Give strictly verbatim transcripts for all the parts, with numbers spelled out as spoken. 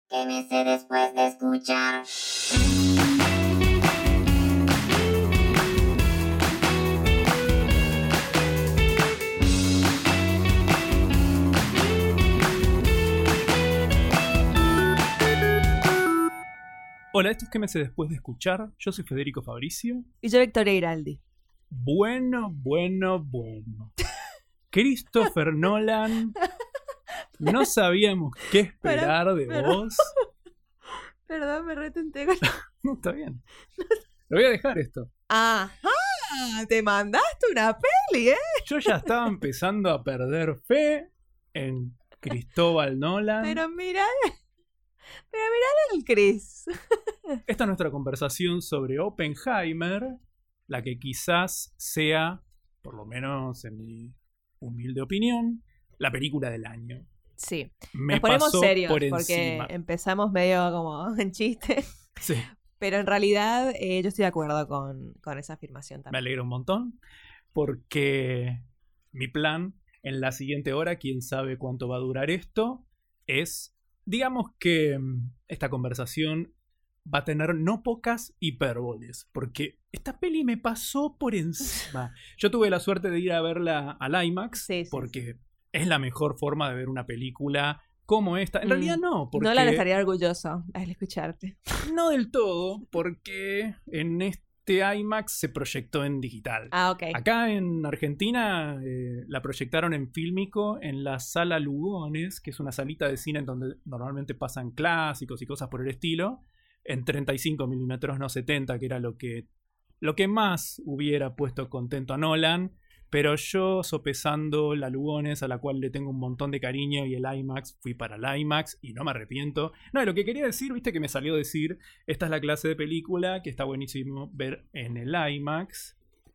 ¿Qué me sé después de escuchar? Hola, esto es ¿Qué me sé después de escuchar? Yo soy Federico Fabricio. Y yo Victoria Giraldi. Bueno, bueno, bueno. Christopher Nolan, no sabíamos qué esperar Pero, de pero... vos. Perdón, me retenté con... No, está bien. Lo voy a dejar esto. Ajá, te mandaste una peli, ¿eh? Yo ya estaba empezando a perder fe en Cristóbal Nolan. Pero mirá, pero mirá al Chris. Esta es nuestra conversación sobre Oppenheimer, la que quizás sea, por lo menos en mi humilde opinión, la película del año. Sí, Me nos ponemos pasó serios por porque encima. empezamos medio como en chiste. Sí. Pero en realidad eh, yo estoy de acuerdo con, con esa afirmación Me también. alegro un montón porque mi plan en la siguiente hora, quién sabe cuánto va a durar esto, es, digamos que esta conversación va a tener no pocas hipérboles, porque esta peli me pasó por encima. Yo tuve la suerte de ir a verla al IMAX, Sí, sí, porque sí. Es la mejor forma de ver una película como esta. En Mm. realidad no, porque... No la estaría orgulloso al escucharte. No del todo, porque en este IMAX se proyectó en digital. Ah, ok. Acá en Argentina eh, la proyectaron en Fílmico en la Sala Lugones, que es una salita de cine en donde normalmente pasan clásicos y cosas por el estilo, en treinta y cinco milímetros, no setenta, que era lo que, lo que más hubiera puesto contento a Nolan. Pero yo, sopesando la Lugones, a la cual le tengo un montón de cariño, y el IMAX, fui para el IMAX y no me arrepiento. No, lo que quería decir, viste que me salió decir, esta es la clase de película que está buenísimo ver en el IMAX.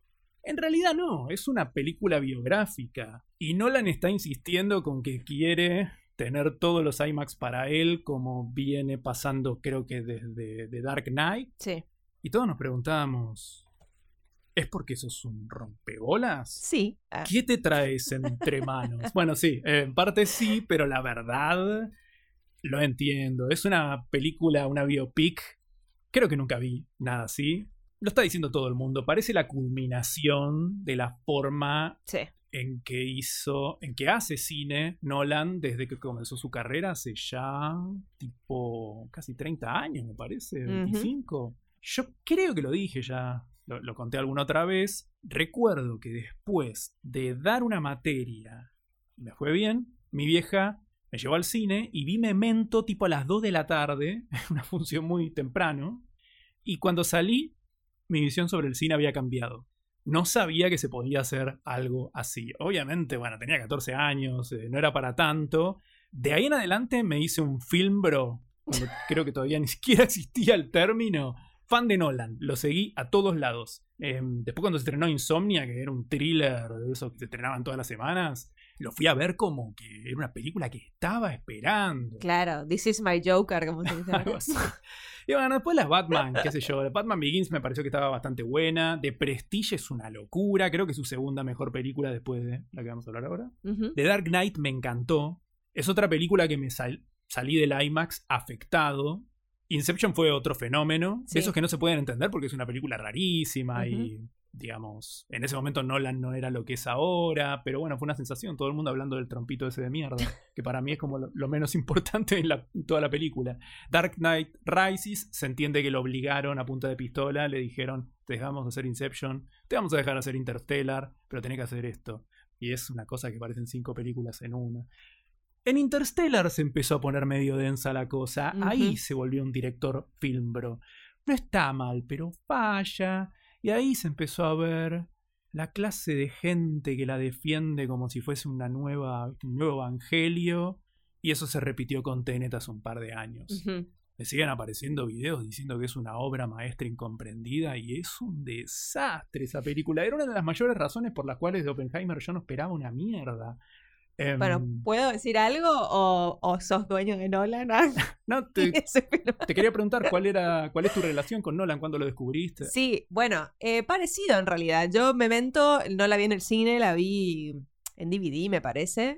En realidad no, es una película biográfica. Y Nolan está insistiendo con que quiere tener todos los IMAX para él, como viene pasando creo que desde The Dark Knight. Sí. Y todos nos preguntábamos... ¿Es porque sos un rompebolas? Sí. Ah. ¿Qué te traes entre manos? Bueno, sí, en parte sí, pero la verdad lo entiendo. Es una película, una biopic. Creo que nunca vi nada así. Lo está diciendo todo el mundo. Parece la culminación de la forma sí. en que hizo, en que hace cine Nolan desde que comenzó su carrera hace ya tipo casi treinta años, me parece, veinticinco. Uh-huh. Yo creo que lo dije ya. Lo, lo conté alguna otra vez. Recuerdo que después de dar una materia y me fue bien, mi vieja me llevó al cine y vi Memento tipo a las dos de la tarde, una función muy temprano, y cuando salí mi visión sobre el cine había cambiado. No sabía que se podía hacer algo así. Obviamente, bueno, tenía catorce años, eh, no era para tanto. De ahí en adelante me hice un film bro, cuando creo que todavía ni siquiera existía el término. Fan de Nolan, lo seguí a todos lados. Eh, después cuando se estrenó Insomnia, que era un thriller de esos que se estrenaban todas las semanas, lo fui a ver como que era una película que estaba esperando. Claro, This is my Joker, como se dice. Algo así. Y bueno, después las Batman, qué sé yo. La Batman Begins me pareció que estaba bastante buena. The Prestige es una locura. Creo que es su segunda mejor película después de la que vamos a hablar ahora. Uh-huh. The Dark Knight me encantó. Es otra película que me sal- salí del IMAX afectado. Inception fue otro fenómeno, sí. De esos que no se pueden entender porque es una película rarísima. Uh-huh. Y, digamos, en ese momento Nolan no era lo que es ahora, pero bueno, fue una sensación, todo el mundo hablando del trompito ese de mierda, que para mí es como lo, lo menos importante en la, toda la película. Dark Knight Rises, se entiende que lo obligaron a punta de pistola, le dijeron, te dejamos hacer Inception, te vamos a dejar hacer Interstellar, pero tenés que hacer esto. Y es una cosa que parecen cinco películas en una. En Interstellar se empezó a poner medio densa la cosa. Uh-huh. Ahí se volvió un director film bro. No está mal, pero falla. Y ahí se empezó a ver la clase de gente que la defiende como si fuese una nueva, un nuevo evangelio. Y eso se repitió con Tenet hace un par de años. Uh-huh. Me siguen apareciendo videos diciendo que es una obra maestra incomprendida. Y es un desastre esa película. Era una de las mayores razones por las cuales de Oppenheimer yo no esperaba una mierda. Bueno, ¿puedo decir algo o, o sos dueño de Nolan? No, te, te quería preguntar cuál era, cuál es tu relación con Nolan, ¿cuándo lo descubriste? Sí, bueno, eh, parecido en realidad. Yo Memento no la vi en el cine, la vi en D V D me parece.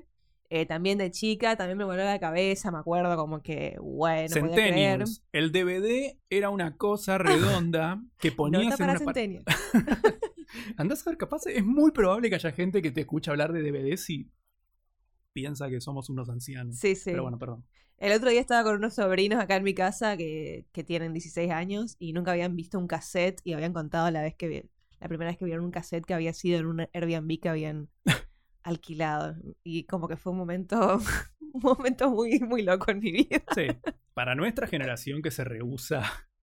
Eh, también de chica, también me voló la cabeza, me acuerdo como que, bueno, podía creer. Centennials. El D V D era una cosa redonda que ponías Nota en para una par- Centennials. Andás a ver, capaz es muy probable que haya gente que te escuche hablar de D V Ds y piensa que somos unos ancianos. Sí, sí. Pero bueno, perdón. El otro día estaba con unos sobrinos acá en mi casa que, que tienen dieciséis años y nunca habían visto un cassette y habían contado la vez que vi- la primera vez que vieron un cassette que había sido en un Airbnb que habían alquilado. Y como que fue un momento, un momento muy, muy loco en mi vida. Sí, para nuestra generación que se rehúsa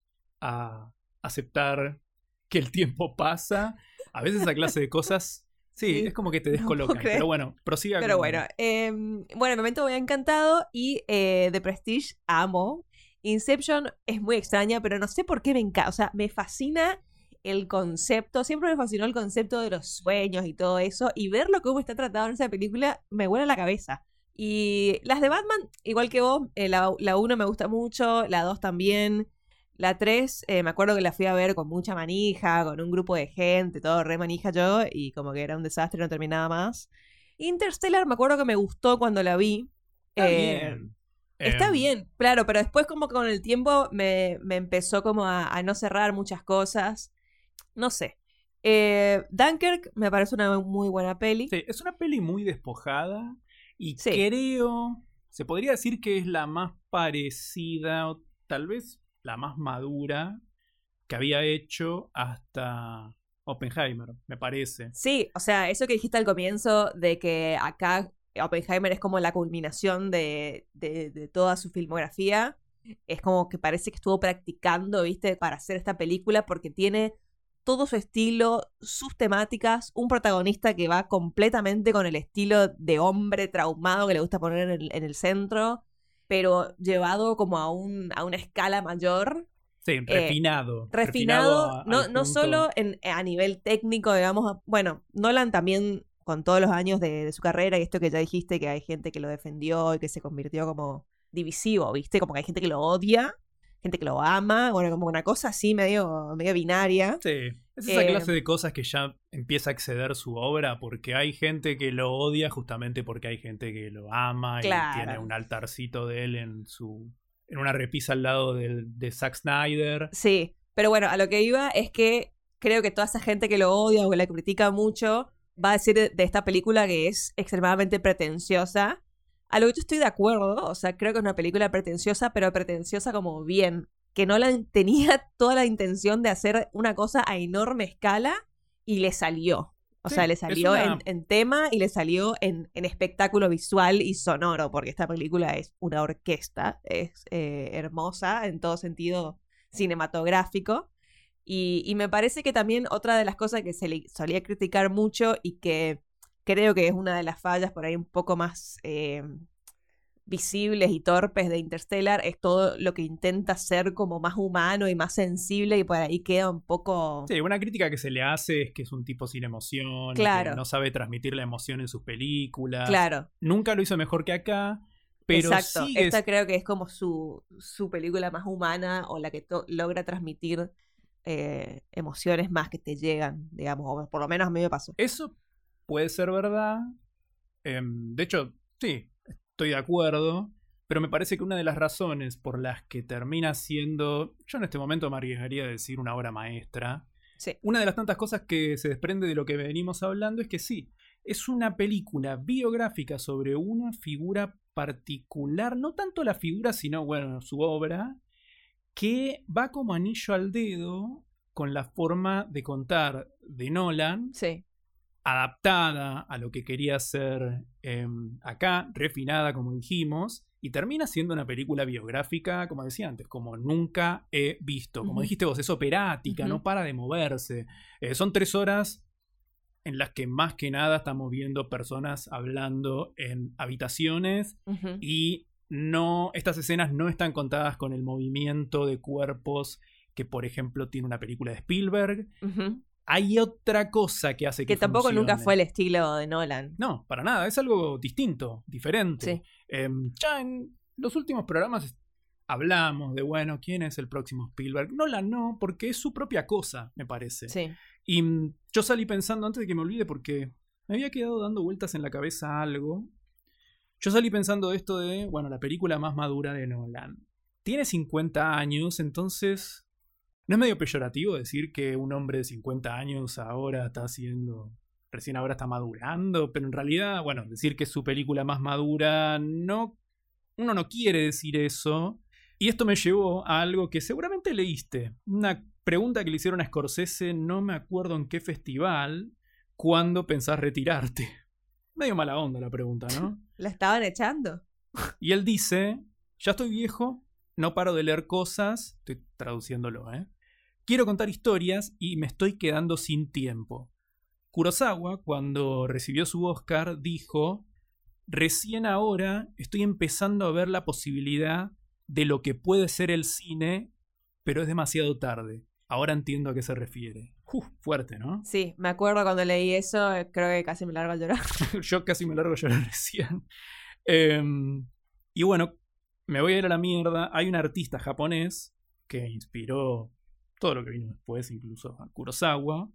a aceptar que el tiempo pasa, a veces esa clase de cosas, sí, Sí, es como que te no puedo descolocan. creer. Pero bueno, prosiga. Pero con- bueno, eh, bueno, el momento me había encantado y eh, The Prestige amo. Inception es muy extraña, pero no sé por qué me encanta. O sea, me fascina el concepto. Siempre me fascinó el concepto de los sueños y todo eso. Y verlo cómo está tratado en esa película me vuela la cabeza. Y las de Batman, igual que vos, eh, la uno me gusta mucho, la dos también. La tres, eh, me acuerdo que la fui a ver con mucha manija, con un grupo de gente, todo re manija yo, y como que era un desastre, no terminaba más. Interstellar, me acuerdo que me gustó cuando la vi. Está Eh, bien. Está Em, bien, claro, pero después como que con el tiempo me, me empezó como a, a no cerrar muchas cosas. No sé. Eh, Dunkirk me parece una muy buena peli. Sí, es una peli muy despojada y Sí. creo, se podría decir que es la más parecida o tal vez la más madura que había hecho hasta Oppenheimer, me parece. Sí, o sea, eso que dijiste al comienzo de que acá Oppenheimer es como la culminación de, de, de toda su filmografía, es como que parece que estuvo practicando, ¿viste? Para hacer esta película porque tiene todo su estilo, sus temáticas, un protagonista que va completamente con el estilo de hombre traumado que le gusta poner en el, en el centro, pero llevado como a, un, a una escala mayor. Sí, refinado. Eh, refinado, a- no, al no punto- solo en, a nivel técnico, digamos. Bueno, Nolan también, con todos los años de, de su carrera, y esto que ya dijiste, que hay gente que lo defendió y que se convirtió como divisivo, ¿viste? Como que hay gente que lo odia, gente que lo ama, bueno, como una cosa así medio, medio binaria. Sí, es esa Eh, clase de cosas que ya empieza a exceder su obra porque hay gente que lo odia justamente porque hay gente que lo ama Claro. y tiene un altarcito de él en su en una repisa al lado del- de Zack Snyder. Sí, pero bueno, a lo que iba es que creo que toda esa gente que lo odia o que la critica mucho va a decir de, de esta película que es extremadamente pretenciosa. A lo que yo estoy de acuerdo, o sea, creo que es una película pretenciosa, pero pretenciosa como bien, que Nolan tenía toda la intención de hacer una cosa a enorme escala y le salió. O Sí, sea, le es salió una- en, en tema y le salió en, en espectáculo visual y sonoro, porque esta película es una orquesta, es eh, hermosa en todo sentido cinematográfico. Y, y me parece que también otra de las cosas que se le solía criticar mucho y que creo que es una de las fallas por ahí un poco más eh, visibles y torpes de Interstellar es todo lo que intenta ser como más humano y más sensible y por ahí queda un poco... Sí, una crítica que se le hace es que es un tipo sin emoción, Claro. que no sabe transmitir la emoción en sus películas. Claro, Nunca lo hizo mejor que acá, pero exacto. sí Esta es- creo que es como su, su película más humana o la que to- logra transmitir eh, emociones más que te llegan, digamos, o por lo menos a mí me pasó. eso puede ser verdad. Em, de hecho, sí, estoy de acuerdo. Pero me parece que una de las razones por las que termina siendo, yo en este momento me arriesgaría a decir una obra maestra, Sí. una de las tantas cosas que se desprende de lo que venimos hablando es que sí, es una película biográfica sobre una figura particular, no tanto la figura, sino, bueno, su obra, que va como anillo al dedo con la forma de contar de Nolan, Sí. adaptada a lo que quería hacer eh, acá, refinada, como dijimos, y termina siendo una película biográfica, como decía antes, como nunca he visto. Como Ujú. dijiste vos, es operática, Ujú. no para de moverse. Eh, son tres horas en las que más que nada estamos viendo personas hablando en habitaciones Ujú. y no, estas escenas no están contadas con el movimiento de cuerpos que, por ejemplo, tiene una película de Spielberg. Ujú. Hay otra cosa que hace que Que tampoco funcione. nunca fue el estilo de Nolan. No, para nada, es algo distinto, diferente. Sí. Eh, ya en los últimos programas hablamos de, bueno, ¿quién es el próximo Spielberg? Nolan no, porque es su propia cosa, me parece. Sí. Y mm, yo salí pensando, antes de que me olvide, porque me había quedado dando vueltas en la cabeza algo. Yo salí pensando esto de, bueno, la película más madura de Nolan. Tiene cincuenta años, entonces ¿no es medio peyorativo decir que un hombre de cincuenta años ahora está haciendo, recién ahora está madurando? Pero en realidad, bueno, decir que es su película más madura, no, uno no quiere decir eso. Y esto me llevó a algo que seguramente leíste. Una pregunta que le hicieron a Scorsese, no me acuerdo en qué festival, ¿cuándo pensás retirarte? Medio mala onda la pregunta, ¿no? ¿La estaban echando? Y él dice, ya estoy viejo, no paro de leer cosas, estoy traduciéndolo, ¿eh? Quiero contar historias y me estoy quedando sin tiempo. Kurosawa, cuando recibió su Oscar, dijo, recién ahora estoy empezando a ver la posibilidad de lo que puede ser el cine, pero es demasiado tarde. Ahora entiendo a qué se refiere. Uf, fuerte, ¿no? Sí, me acuerdo cuando leí eso, creo que casi me largo a llorar. Yo casi me largo a llorar recién. Eh, y bueno, me voy a ir a la mierda. Hay un artista japonés que inspiró todo lo que vino después, incluso a Kurosawa,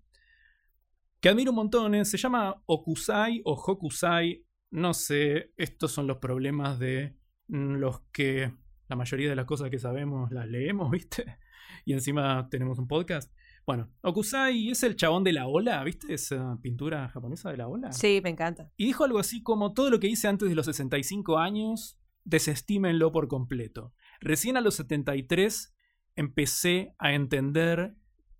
que admiro un montón. Se llama Okusai o Hokusai. No sé, estos son los problemas de los que la mayoría de las cosas que sabemos las leemos, ¿viste? Y encima tenemos un podcast. Bueno, Okusai es el chabón de la ola, ¿viste? Esa pintura japonesa de la ola. Sí, me encanta. Y dijo algo así como, todo lo que hice antes de los sesenta y cinco años, desestímenlo por completo. Recién a los setenta y tres empecé a entender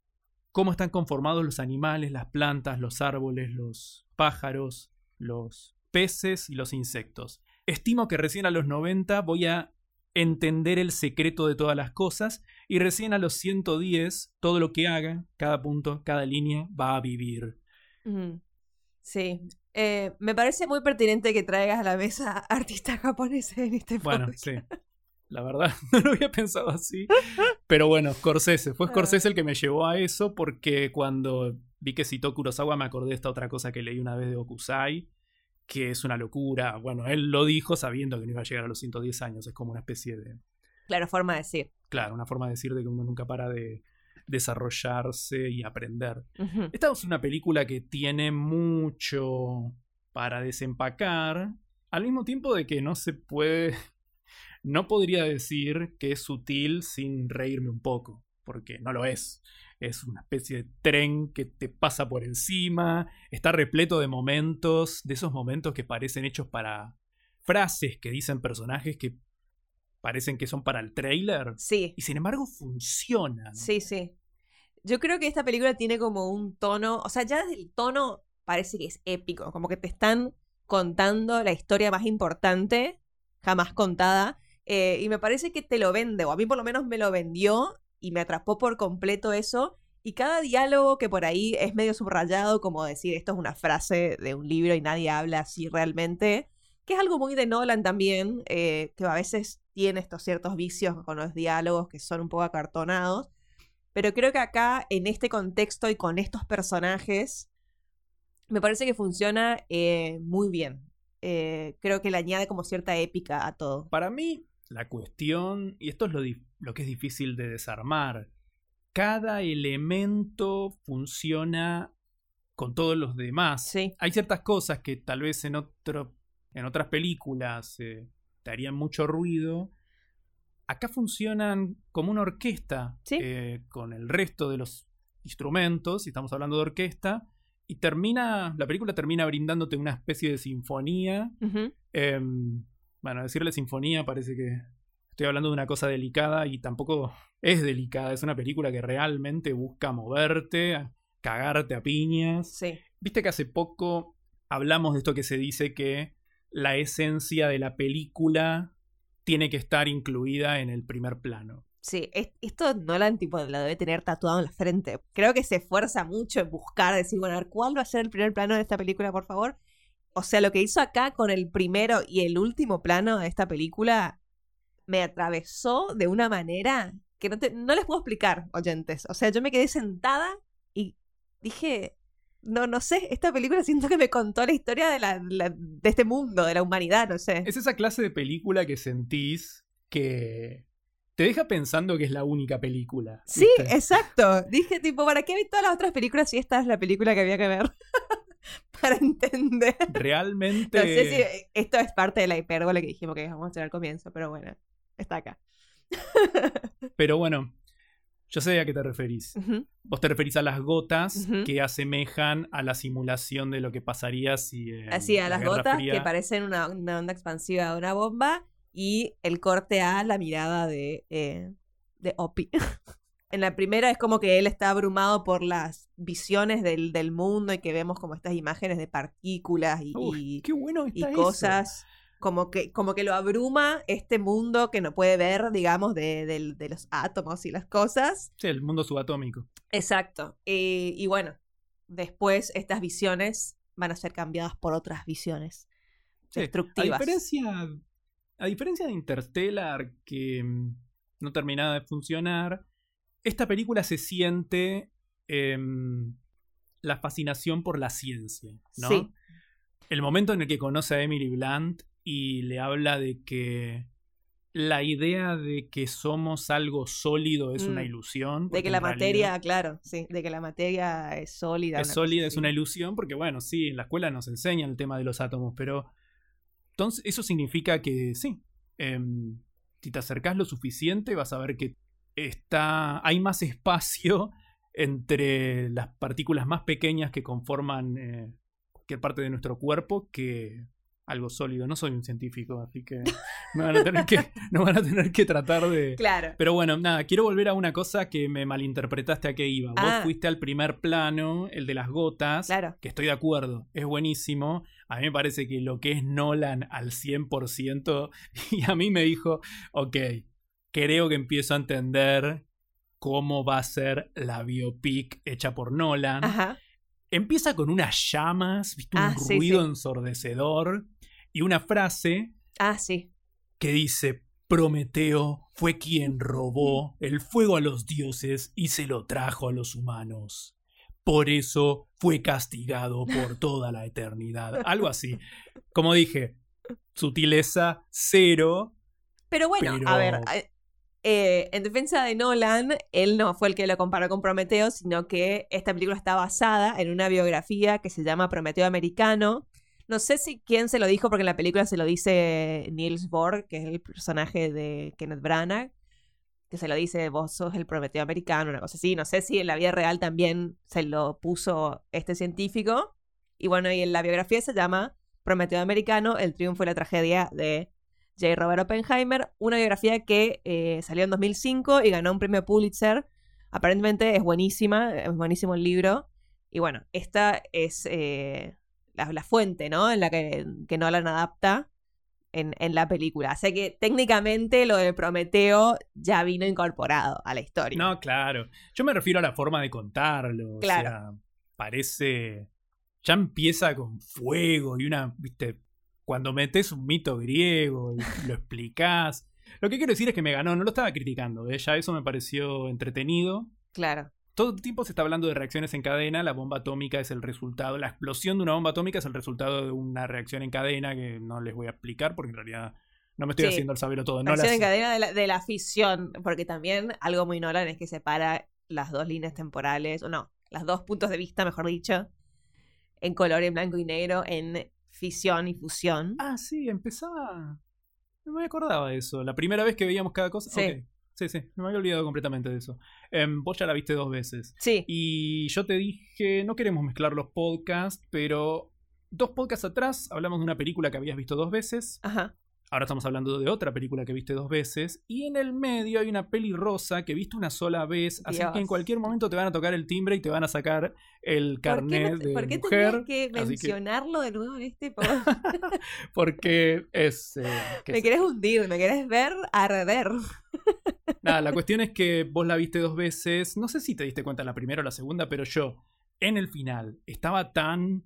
cómo están conformados los animales, las plantas, los árboles, los pájaros, los peces y los insectos. Estimo que recién a los noventa voy a entender el secreto de todas las cosas y recién a los ciento diez todo lo que haga, cada punto, cada línea va a vivir. Mm. Sí, eh, me parece muy pertinente que traigas a la mesa artistas japoneses en este podcast. Bueno, sí, la verdad no lo había pensado así, pero bueno, Scorsese, fue Scorsese el que me llevó a eso, porque cuando vi que citó Kurosawa me acordé de esta otra cosa que leí una vez de Okusai, que es una locura. Bueno, él lo dijo sabiendo que no iba a llegar a los ciento diez años. Es como una especie de... Claro, forma de decir. Claro, una forma de decir de que uno nunca para de desarrollarse y aprender. Uh-huh. Esta es una película que tiene mucho para desempacar, al mismo tiempo de que no se puede... No podría decir que es sutil sin reírme un poco, porque no lo es. Es una especie de tren que te pasa por encima. Está repleto de momentos, de esos momentos que parecen hechos para frases que dicen personajes que parecen que son para el tráiler. Sí. Y sin embargo funcionan. Sí, sí. Yo creo que esta película tiene como un tono, o sea, ya desde el tono parece que es épico, como que te están contando la historia más importante jamás contada. Eh, y me parece que te lo vende, o a mí por lo menos me lo vendió. Y me atrapó por completo eso. Y cada diálogo que por ahí es medio subrayado, como decir, esto es una frase de un libro y nadie habla así realmente, que es algo muy de Nolan también, eh, que a veces tiene estos ciertos vicios con los diálogos que son un poco acartonados. Pero creo que acá, en este contexto y con estos personajes, me parece que funciona eh, muy bien. Eh, creo que le añade como cierta épica a todo. Para mí, la cuestión, y esto es lo, di- lo que es difícil de desarmar, cada elemento funciona con todos los demás. Sí. Hay ciertas cosas que tal vez en, otro, en otras películas eh, te harían mucho ruido. Acá funcionan como una orquesta, ¿Sí? eh, con el resto de los instrumentos, si estamos hablando de orquesta, y termina, la película termina brindándote una especie de sinfonía. Uh-huh. Eh, bueno, decirle sinfonía parece que estoy hablando de una cosa delicada y tampoco es delicada. Es una película que realmente busca moverte, a cagarte a piñas. Sí. Viste que hace poco hablamos de esto que se dice que la esencia de la película tiene que estar incluida en el primer plano. Sí, es, esto Nolan tipo lo debe tener tatuado en la frente. Creo que se esfuerza mucho en buscar, decir, bueno, a ver, ¿cuál va a ser el primer plano de esta película, por favor? O sea, lo que hizo acá con el primero y el último plano de esta película me atravesó de una manera que no, te, no les puedo explicar, oyentes. O sea, yo me quedé sentada y dije, no, no sé, esta película siento que me contó la historia de, la, la, de este mundo, de la humanidad, no sé. Es esa clase de película que sentís que te deja pensando que es la única película. Sí, ¿viste? exacto. Dije, tipo, ¿para qué vi todas las otras películas si esta es la película que había que ver? para entender. Realmente... No sé si esto es parte de la hipérbole que dijimos que íbamos a hacer al comienzo, pero bueno, está acá. Pero bueno, yo sé a qué te referís. Uh-huh. Vos te referís a las gotas uh-huh. que asemejan a la simulación de lo que pasaría si... Eh, Así, a las Guerra gotas Fría... que parecen una, una onda expansiva de una bomba y el corte a la mirada de, eh, de Opie. En la primera es como que él está abrumado por las visiones del, del mundo y que vemos como estas imágenes de partículas y, Uy, y, qué bueno está y eso. cosas... Como que, como que lo abruma este mundo que no puede ver, digamos, de, de, de los átomos y las cosas. Sí, el mundo subatómico. Exacto. Y, y bueno, después estas visiones van a ser cambiadas por otras visiones sí. destructivas. A diferencia, a diferencia de Interstellar, que mm, no terminaba de funcionar, esta película se siente eh, la fascinación por la ciencia, ¿no? Sí. El momento en el que conoce a Emily Blunt y le habla de que la idea de que somos algo sólido es mm. una ilusión. De que la materia, claro, sí, de que la materia es sólida. Es sólida, es una ilusión, porque bueno, sí, en la escuela nos enseñan el tema de los átomos, pero entonces eso significa que sí, eh, si te acercás lo suficiente vas a ver que está, hay más espacio entre las partículas más pequeñas que conforman eh, cualquier parte de nuestro cuerpo que algo sólido. No soy un científico, así que me van a tener que, no van a tener que tratar de... Claro. Pero bueno, nada, quiero volver a una cosa que me malinterpretaste a qué iba. Ah. Vos fuiste al primer plano, el de las gotas, claro. que estoy de acuerdo, es buenísimo. A mí me parece que lo que es Nolan al cien por ciento, y a mí me dijo, ok, creo que empiezo a entender cómo va a ser la biopic hecha por Nolan. Ajá. Empieza con unas llamas, ¿viste? Un ah, ruido sí, sí. ensordecedor y una frase ah, sí. que dice: Prometeo fue quien robó el fuego a los dioses y se lo trajo a los humanos. Por eso fue castigado por toda la eternidad. Algo así. Como dije, sutileza cero. Pero bueno, pero... a ver... Eh, en defensa de Nolan, él no fue el que lo comparó con Prometeo, sino que esta película está basada en una biografía que se llama Prometeo Americano. No sé si quién se lo dijo, porque en la película se lo dice Niels Bohr, que es el personaje de Kenneth Branagh, que se lo dice, vos sos el Prometeo Americano, una cosa así. No sé si en la vida real también se lo puso este científico. Y bueno, y en la biografía se llama Prometeo Americano, el triunfo y la tragedia de J. Robert Oppenheimer, una biografía que eh, salió en dos mil cinco y ganó un premio Pulitzer. Aparentemente es buenísima, es buenísimo el libro. Y bueno, esta es eh, la, la fuente, ¿no? En la que, que Nolan adapta en, en la película. O sea que técnicamente lo de Prometeo ya vino incorporado a la historia. No, claro. Yo me refiero a la forma de contarlo. Claro. O sea, parece... Ya empieza con fuego y una, viste... Cuando metes un mito griego y lo explicás. Lo que quiero decir es que me ganó, no lo estaba criticando, ¿eh? Ya eso me pareció entretenido. Claro. Todo el tiempo se está hablando de reacciones en cadena, la bomba atómica es el resultado, la explosión de una bomba atómica es el resultado de una reacción en cadena que no les voy a explicar porque en realidad no me estoy sí. haciendo el saberlo todo. No reacción la en cadena de la, de la fisión, porque también algo muy Nolan es que separa las dos líneas temporales, o no, los dos puntos de vista, mejor dicho, en color, en blanco y negro, en... fisión y fusión. Ah, sí, empezaba... No me acordaba de eso. La primera vez que veíamos cada cosa... Sí. Okay. Sí, sí. Me había olvidado completamente de eso. Eh, vos ya la viste dos veces. Sí. Y yo te dije... No queremos mezclar los podcasts, pero... Dos podcasts atrás hablamos de una película que habías visto dos veces. Ajá. Ahora estamos hablando de otra película que viste dos veces. Y en el medio hay una peli rosa que viste una sola vez. Así Dios. que en cualquier momento te van a tocar el timbre y te van a sacar el carnet ¿Por qué, no, de ¿por qué mujer. tenías que mencionarlo que... de nuevo en este podcast? Porque es... Eh, me es... querés hundir, me querés ver arder. Nada, la cuestión es que vos la viste dos veces. No sé si te diste cuenta en la primera o la segunda, pero yo, en el final, estaba tan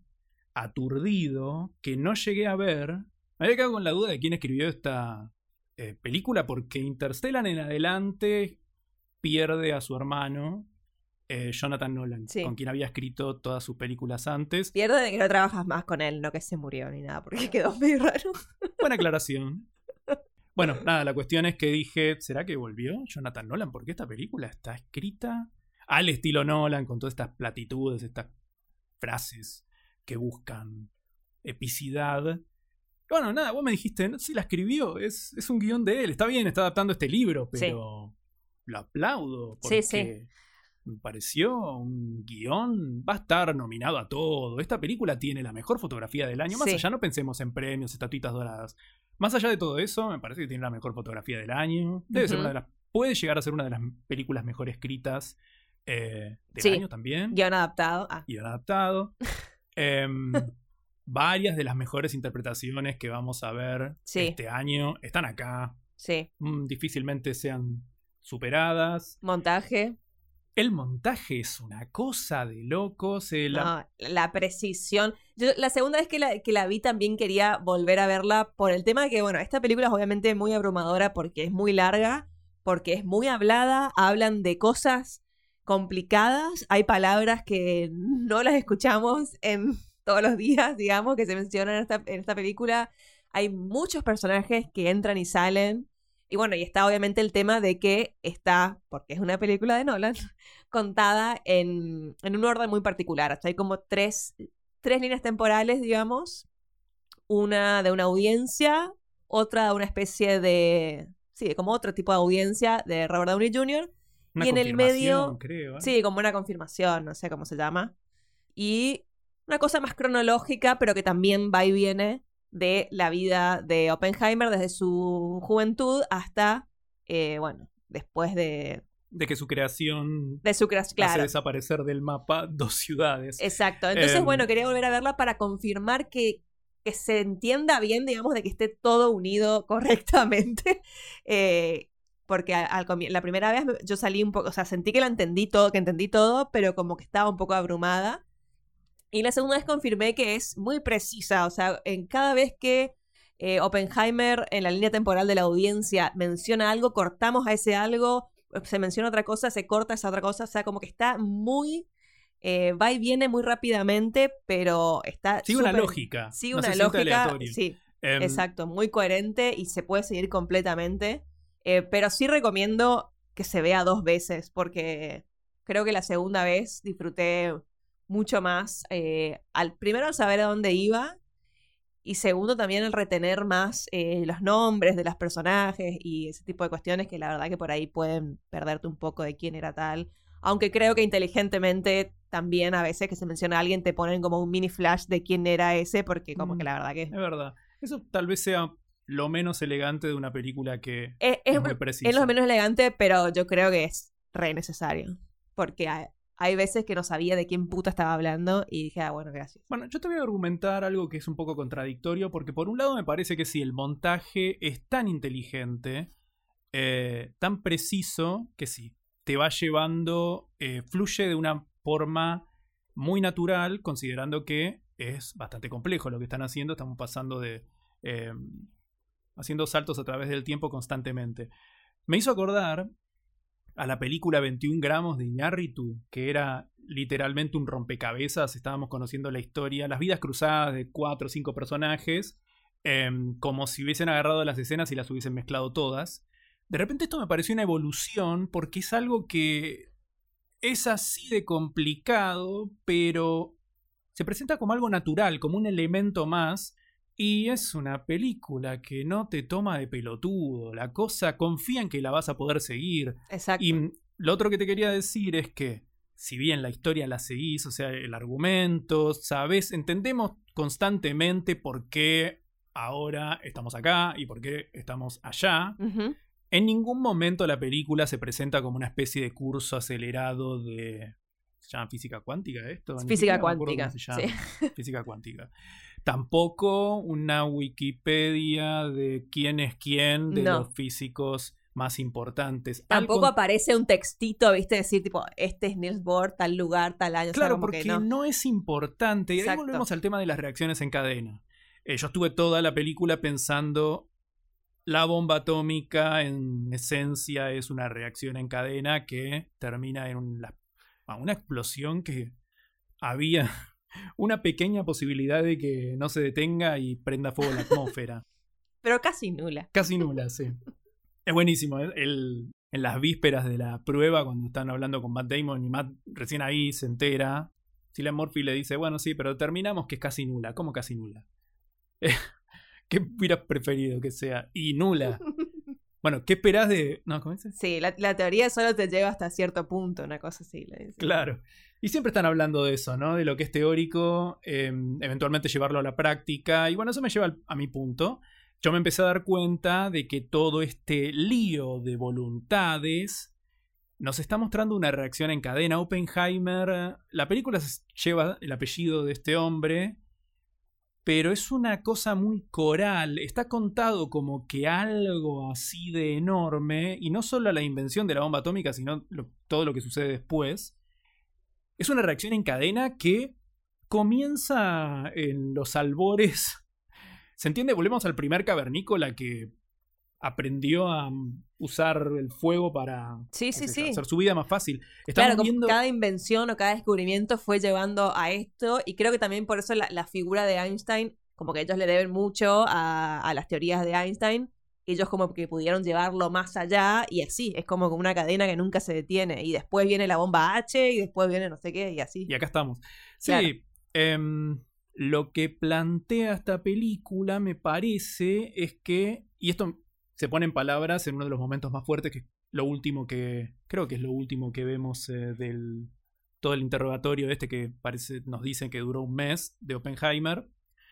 aturdido que no llegué a ver... Me había quedado con la duda de quién escribió esta eh, película, porque Interstellar en adelante pierde a su hermano, eh, Jonathan Nolan, sí. con quien había escrito todas sus películas antes. Pierde de que no trabajas más con él, no que se murió ni nada, porque quedó muy raro. Buena aclaración. Bueno, nada, la cuestión es que dije, ¿será que volvió Jonathan Nolan? Porque esta película está escrita al estilo Nolan, con todas estas platitudes, estas frases que buscan epicidad. Bueno, nada, vos me dijiste, no sé si la escribió, es, es un guión de él, está bien, está adaptando este libro, pero sí. Lo aplaudo porque sí, sí. me pareció un guión, va a estar nominado a todo. Esta película tiene la mejor fotografía del año, más sí. allá no pensemos en premios, estatuitas doradas. Más allá de todo eso, me parece que tiene la mejor fotografía del año. Debe uh-huh. ser una de las, puede llegar a ser una de las películas mejor escritas eh, del sí. año también. Guión adaptado. Ah. Guión adaptado. eh, varias de las mejores interpretaciones que vamos a ver sí. este año están acá. Sí. Mm, difícilmente sean superadas. Montaje. El montaje es una cosa de locos. Eh, la... No, la precisión. Yo la segunda vez que la, que la vi también quería volver a verla por el tema de que, bueno, esta película es obviamente muy abrumadora porque es muy larga, porque es muy hablada, hablan de cosas complicadas, hay palabras que no las escuchamos en todos los días, digamos, que se mencionan en esta, en esta película. Hay muchos personajes que entran y salen. Y bueno, y está obviamente el tema de que está, porque es una película de Nolan, contada en, en un orden muy particular. O sea, hay como tres, tres líneas temporales, digamos. Una de una audiencia, otra de una especie de... Sí, como otro tipo de audiencia de Robert Downey junior Una y en el medio... creo, ¿eh? Sí, como una confirmación, no sé cómo se llama. Y una cosa más cronológica, pero que también va y viene de la vida de Oppenheimer desde su juventud hasta, eh, bueno, después de... De que su creación... De su creación, claro. Hace desaparecer del mapa dos ciudades. Exacto. Entonces, eh, bueno, quería volver a verla para confirmar que, que se entienda bien, digamos, de que esté todo unido correctamente. eh, porque al, al comi- la primera vez yo salí un poco... O sea, sentí que la entendí todo, que entendí todo, pero como que estaba un poco abrumada. Y la segunda vez confirmé que es muy precisa, o sea, en cada vez que eh, Oppenheimer en la línea temporal de la audiencia menciona algo, cortamos a ese algo, se menciona otra cosa, se corta esa otra cosa, o sea, como que está muy, eh, va y viene muy rápidamente, pero está sigue super, una lógica. Sigue no una se lógica, aleatorio. sí, um, exacto, muy coherente y se puede seguir completamente, eh, pero sí recomiendo que se vea dos veces, porque creo que la segunda vez disfruté mucho más, eh, al, primero al saber a dónde iba y segundo también al retener más eh, los nombres de los personajes y ese tipo de cuestiones que la verdad que por ahí pueden perderte un poco de quién era tal, aunque creo que inteligentemente también a veces que se menciona a alguien te ponen como un mini flash de quién era ese porque como mm, que la verdad que... Es verdad, eso tal vez sea lo menos elegante de una película que es, es, es muy precisa. Es lo menos elegante, pero yo creo que es re necesario porque hay, Hay veces que no sabía de quién puta estaba hablando y dije, ah, bueno, gracias. Bueno, yo te voy a argumentar algo que es un poco contradictorio, porque por un lado me parece que sí, el montaje es tan inteligente, eh, tan preciso, que sí, te va llevando, eh, fluye de una forma muy natural, considerando que es bastante complejo lo que están haciendo, estamos pasando de... Eh, haciendo saltos a través del tiempo constantemente. Me hizo acordar a la película veintiún gramos de Iñárritu, que era literalmente un rompecabezas. Estábamos conociendo la historia, las vidas cruzadas de cuatro o cinco personajes, eh, como si hubiesen agarrado las escenas y las hubiesen mezclado todas. De repente esto me pareció una evolución, porque es algo que es así de complicado, pero se presenta como algo natural, como un elemento más. Y es una película que no te toma de pelotudo. La cosa, confía en que la vas a poder seguir. Exacto. Y lo otro que te quería decir es que, si bien la historia la seguís, o sea, el argumento, sabes, entendemos constantemente por qué ahora estamos acá y por qué estamos allá. Uh-huh. En ningún momento la película se presenta como una especie de curso acelerado de... ¿Se llama física cuántica esto? Física cuántica. Se llama. Sí. Física cuántica. Tampoco una Wikipedia de quién es quién de no. los físicos más importantes. Tampoco con... aparece un textito, ¿viste? Decir, tipo, este es Niels Bohr, tal lugar, tal año. Claro, o sea, porque no. no es importante. Y ahí Exacto. volvemos al tema de las reacciones en cadena. Eh, yo estuve toda la película pensando... La bomba atómica, en esencia, es una reacción en cadena que termina en un, la, una explosión que había una pequeña posibilidad de que no se detenga y prenda fuego la atmósfera. Pero casi nula. Casi nula, sí. Es buenísimo. ¿eh? El, en las vísperas de la prueba, cuando están hablando con Matt Damon y Matt recién ahí se entera Cillian Murphy le dice, bueno, sí, pero determinamos que es casi nula. ¿Cómo casi nula? ¿Qué hubieras preferido que sea? Y nula. Bueno, ¿qué esperás de...? ¿No? ¿Cómo dice? Sí, la, la teoría solo te lleva hasta cierto punto, una cosa así. Le dice. Claro. Y siempre están hablando de eso, ¿no? De lo que es teórico, eh, eventualmente llevarlo a la práctica. Y bueno, eso me lleva al, a mi punto. Yo me empecé a dar cuenta de que todo este lío de voluntades nos está mostrando una reacción en cadena. Oppenheimer, la película lleva el apellido de este hombre, pero es una cosa muy coral. Está contado como que algo así de enorme, y no solo la invención de la bomba atómica, sino lo, todo lo que sucede después. Es una reacción en cadena que comienza en los albores. ¿Se entiende? Volvemos al primer cavernícola que aprendió a usar el fuego para sí, sí, sí. hacer su vida más fácil. Estamos claro, viendo... cada invención o cada descubrimiento fue llevando a esto, y creo que también por eso la, la figura de Einstein, como que ellos le deben mucho a, a las teorías de Einstein, ellos como que pudieron llevarlo más allá, y así, es como una cadena que nunca se detiene, y después viene la bomba H, y después viene no sé qué, y así. Y acá estamos. Sí, claro. eh, lo que plantea esta película, me parece, es que, y esto se pone en palabras en uno de los momentos más fuertes, que es lo último que, creo que es lo último que vemos eh, del todo el interrogatorio este que parece, nos dicen que duró un mes, de Oppenheimer,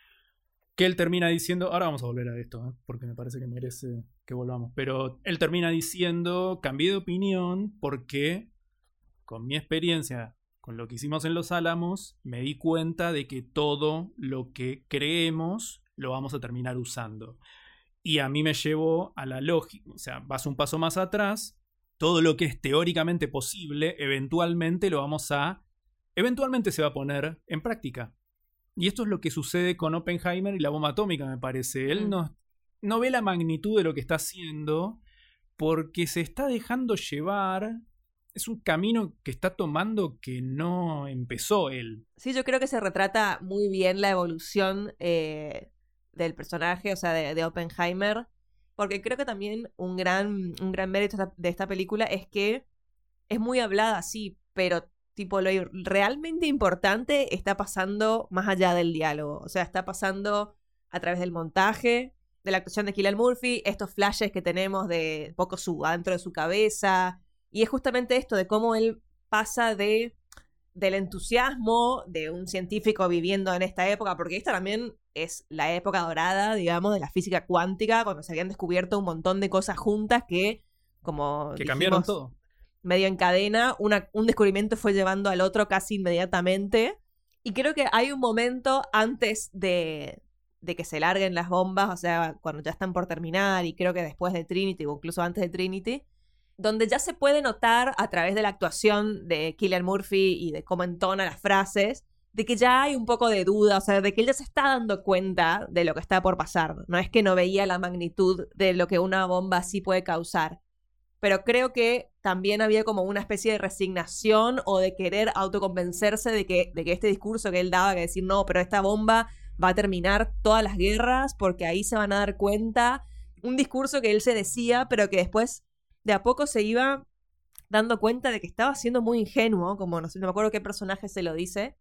que él termina diciendo, ahora vamos a volver a esto, ¿eh? Porque me parece que merece que volvamos, pero él termina diciendo, cambié de opinión porque con mi experiencia, con lo que hicimos en Los Álamos, me di cuenta de que todo lo que creemos lo vamos a terminar usando. Y a mí me llevó a la lógica, o sea, vas un paso más atrás, todo lo que es teóricamente posible, eventualmente lo vamos a, eventualmente se va a poner en práctica. Y esto es lo que sucede con Oppenheimer y la bomba atómica, me parece. Él no, no ve la magnitud de lo que está haciendo porque se está dejando llevar. Es un camino que está tomando que no empezó él. Sí, yo creo que se retrata muy bien la evolución eh, del personaje, o sea, de, de Oppenheimer, porque creo que también un gran, un gran mérito de esta película es que es muy hablada, sí, pero tipo lo realmente importante está pasando más allá del diálogo, o sea, está pasando a través del montaje, de la actuación de Cillian Murphy, estos flashes que tenemos de un poco su, adentro de su cabeza. Y es justamente esto de cómo él pasa de del entusiasmo de un científico viviendo en esta época, porque esta también es la época dorada, digamos, de la física cuántica, cuando se habían descubierto un montón de cosas juntas que, como que dijimos, cambiaron todo. Medio en cadena, una, un descubrimiento fue llevando al otro casi inmediatamente. Y creo que hay un momento antes de, de que se larguen las bombas, o sea, cuando ya están por terminar, y creo que después de Trinity, o incluso antes de Trinity, donde ya se puede notar a través de la actuación de Cillian Murphy y de cómo entona las frases, de que ya hay un poco de duda, o sea, de que él ya se está dando cuenta de lo que está por pasar. No es que no veía la magnitud de lo que una bomba así puede causar. Pero creo que también había como una especie de resignación o de querer autoconvencerse de que, de que este discurso que él daba, que decir, no, pero esta bomba va a terminar todas las guerras porque ahí se van a dar cuenta. Un discurso que él se decía, pero que después de a poco se iba dando cuenta de que estaba siendo muy ingenuo, como no sé, no me acuerdo qué personaje se lo dice.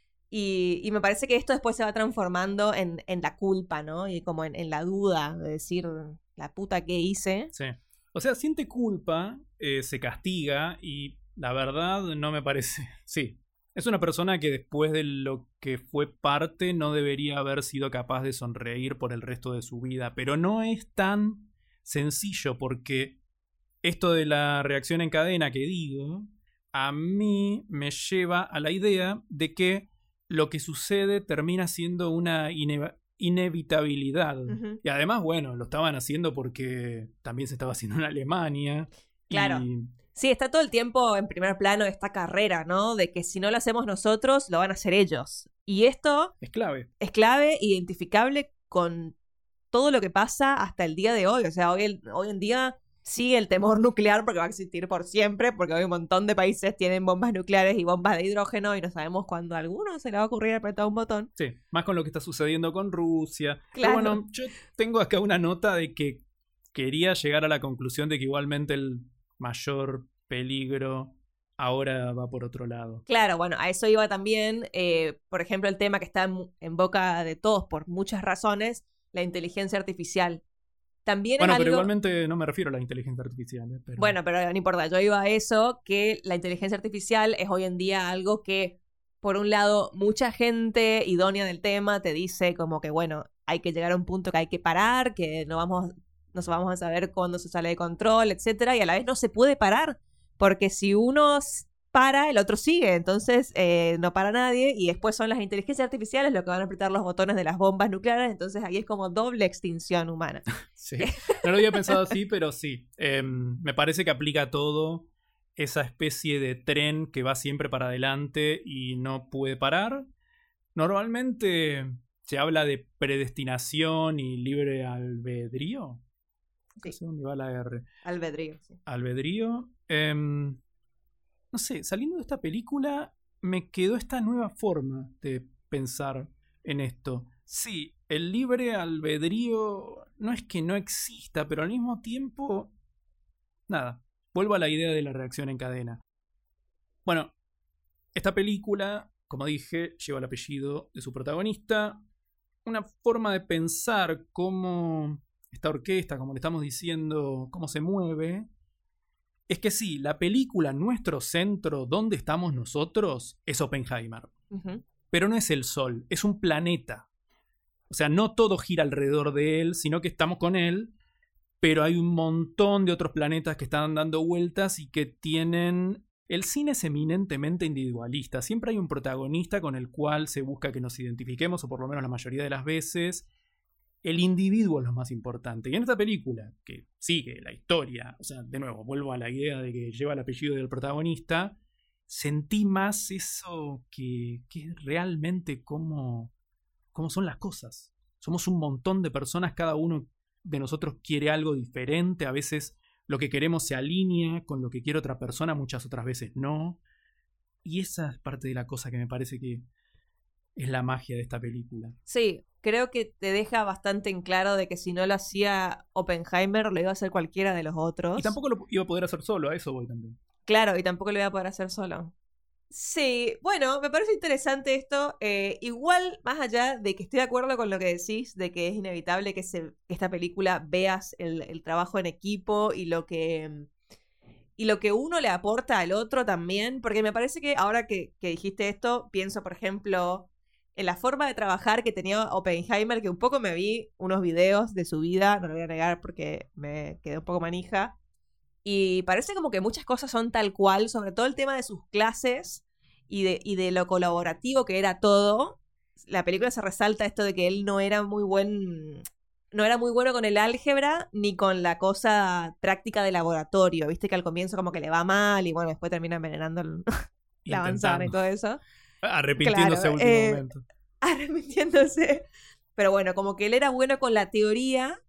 Y, y me parece que esto después se va transformando en, en la culpa, ¿no? Y como en, en la duda de decir, la puta que hice. Sí. O sea, siente culpa, eh, se castiga y la verdad no me parece... Sí, es una persona que después de lo que fue parte no debería haber sido capaz de sonreír por el resto de su vida. Pero no es tan sencillo porque esto de la reacción en cadena que digo, a mí me lleva a la idea de que lo que sucede termina siendo una ineva- inevitabilidad. Uh-huh. Y además, bueno, lo estaban haciendo porque también se estaba haciendo en Alemania. Claro. Y... Sí, está todo el tiempo en primer plano esta carrera, ¿no? De que si no lo hacemos nosotros, lo van a hacer ellos. Y esto... Es clave. Es clave, identificable con todo lo que pasa hasta el día de hoy. O sea, hoy, hoy en día sigue el temor nuclear porque va a existir por siempre, porque hoy un montón de países tienen bombas nucleares y bombas de hidrógeno y no sabemos cuándo a alguno se le va a ocurrir apretar un botón. Sí, más con lo que está sucediendo con Rusia. Claro. Pero bueno, yo tengo acá una nota de que quería llegar a la conclusión de que igualmente el mayor peligro ahora va por otro lado. Claro, bueno, a eso iba también, eh, por ejemplo, el tema que está en, en boca de todos por muchas razones, la inteligencia artificial. También bueno, es pero algo... igualmente no me refiero a la inteligencia artificial. Eh, pero... Bueno, pero no importa, yo iba a eso, que la inteligencia artificial es hoy en día algo que, por un lado, mucha gente idónea del tema te dice como que, bueno, hay que llegar a un punto que hay que parar, que no vamos, no vamos a saber cuándo se sale de control, etcétera, y a la vez no se puede parar, porque si uno para, el otro sigue, entonces eh, no para nadie, y después son las inteligencias artificiales lo que van a apretar los botones de las bombas nucleares, entonces ahí es como doble extinción humana. Sí, no lo había pensado así, pero sí, eh, me parece que aplica todo esa especie de tren que va siempre para adelante y no puede parar. Normalmente se habla de predestinación y libre albedrío. Sí. No sé dónde va la R. Albedrío, sí. Albedrío. Eh, no sé, saliendo de esta película me quedó esta nueva forma de pensar en esto. Sí, el libre albedrío no es que no exista, pero al mismo tiempo... Nada, vuelvo a la idea de la reacción en cadena. Bueno, esta película, como dije, lleva el apellido de su protagonista. Una forma de pensar cómo esta orquesta, como le estamos diciendo, cómo se mueve, es que sí, la película, nuestro centro, donde estamos nosotros, es Oppenheimer. Uh-huh. Pero no es el Sol, es un planeta. O sea, no todo gira alrededor de él, sino que estamos con él, pero hay un montón de otros planetas que están dando vueltas y que tienen... El cine es eminentemente individualista. Siempre hay un protagonista con el cual se busca que nos identifiquemos, o por lo menos la mayoría de las veces. El individuo es lo más importante. Y en esta película, que sigue la historia, o sea, de nuevo, vuelvo a la idea de que lleva el apellido del protagonista, sentí más eso que, que realmente cómo, cómo son las cosas. Somos un montón de personas, cada uno de nosotros quiere algo diferente, a veces lo que queremos se alinea con lo que quiere otra persona, muchas otras veces no. Y esa es parte de la cosa que me parece que es la magia de esta película. Sí, creo que te deja bastante en claro de que si no lo hacía Oppenheimer, lo iba a hacer cualquiera de los otros. Y tampoco lo iba a poder hacer solo, a eso voy también. Claro, y tampoco lo iba a poder hacer solo. Sí, bueno, me parece interesante esto. Eh, igual, más allá de que estoy de acuerdo con lo que decís, de que es inevitable que, se, que esta película veas el, el trabajo en equipo y lo que y lo que uno le aporta al otro también, porque me parece que ahora que, que dijiste esto, pienso, por ejemplo, en la forma de trabajar que tenía Oppenheimer, que un poco me vi unos videos de su vida, no lo voy a negar porque me quedé un poco manija. Y parece como que muchas cosas son tal cual, sobre todo el tema de sus clases y de, y de lo colaborativo que era todo. La película se resalta esto de que él no era muy buen, no era muy bueno con el álgebra ni con la cosa práctica de laboratorio. Viste que al comienzo como que le va mal y bueno, después termina envenenando el, la manzana y todo eso. Arrepintiéndose claro, a último eh, momento. Arrepintiéndose. Pero bueno, como que él era bueno con la teoría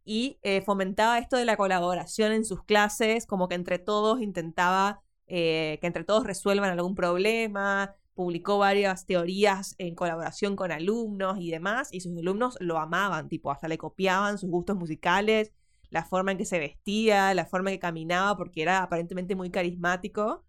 y eh, fomentaba esto de la colaboración en sus clases, como que entre todos intentaba eh, que entre todos resuelvan algún problema, publicó varias teorías en colaboración con alumnos y demás, y sus alumnos lo amaban, tipo, hasta le copiaban sus gustos musicales, la forma en que se vestía, la forma en que caminaba, porque era aparentemente muy carismático.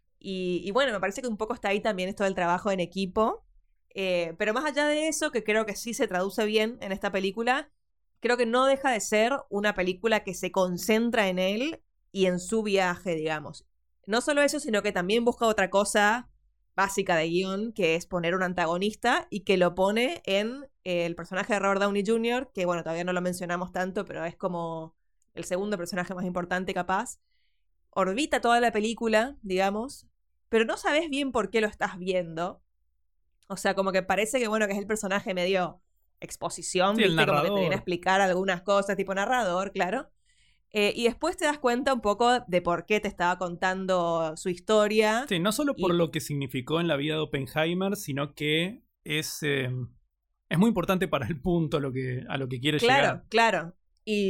Y, y bueno, me parece que un poco está ahí también esto del trabajo en equipo. Eh, pero más allá de eso, que creo que sí se traduce bien en esta película, creo que no deja de ser una película que se concentra en él y en su viaje, digamos. No solo eso, sino que también busca otra cosa básica de guión, que es poner un antagonista y que lo pone en eh, el personaje de Robert Downey junior, que bueno, todavía no lo mencionamos tanto, pero es como el segundo personaje más importante capaz. Orbita toda la película, digamos, pero no sabes bien por qué lo estás viendo. O sea, como que parece que, bueno, que es el personaje medio exposición, sí, ¿viste? Como que te viene a explicar algunas cosas, tipo narrador, claro. Eh, y después te das cuenta un poco de por qué te estaba contando su historia. Sí, no solo por y... lo que significó en la vida de Oppenheimer, sino que es, eh, es muy importante para el punto a lo que, a lo que quiere claro, llegar. Claro, claro.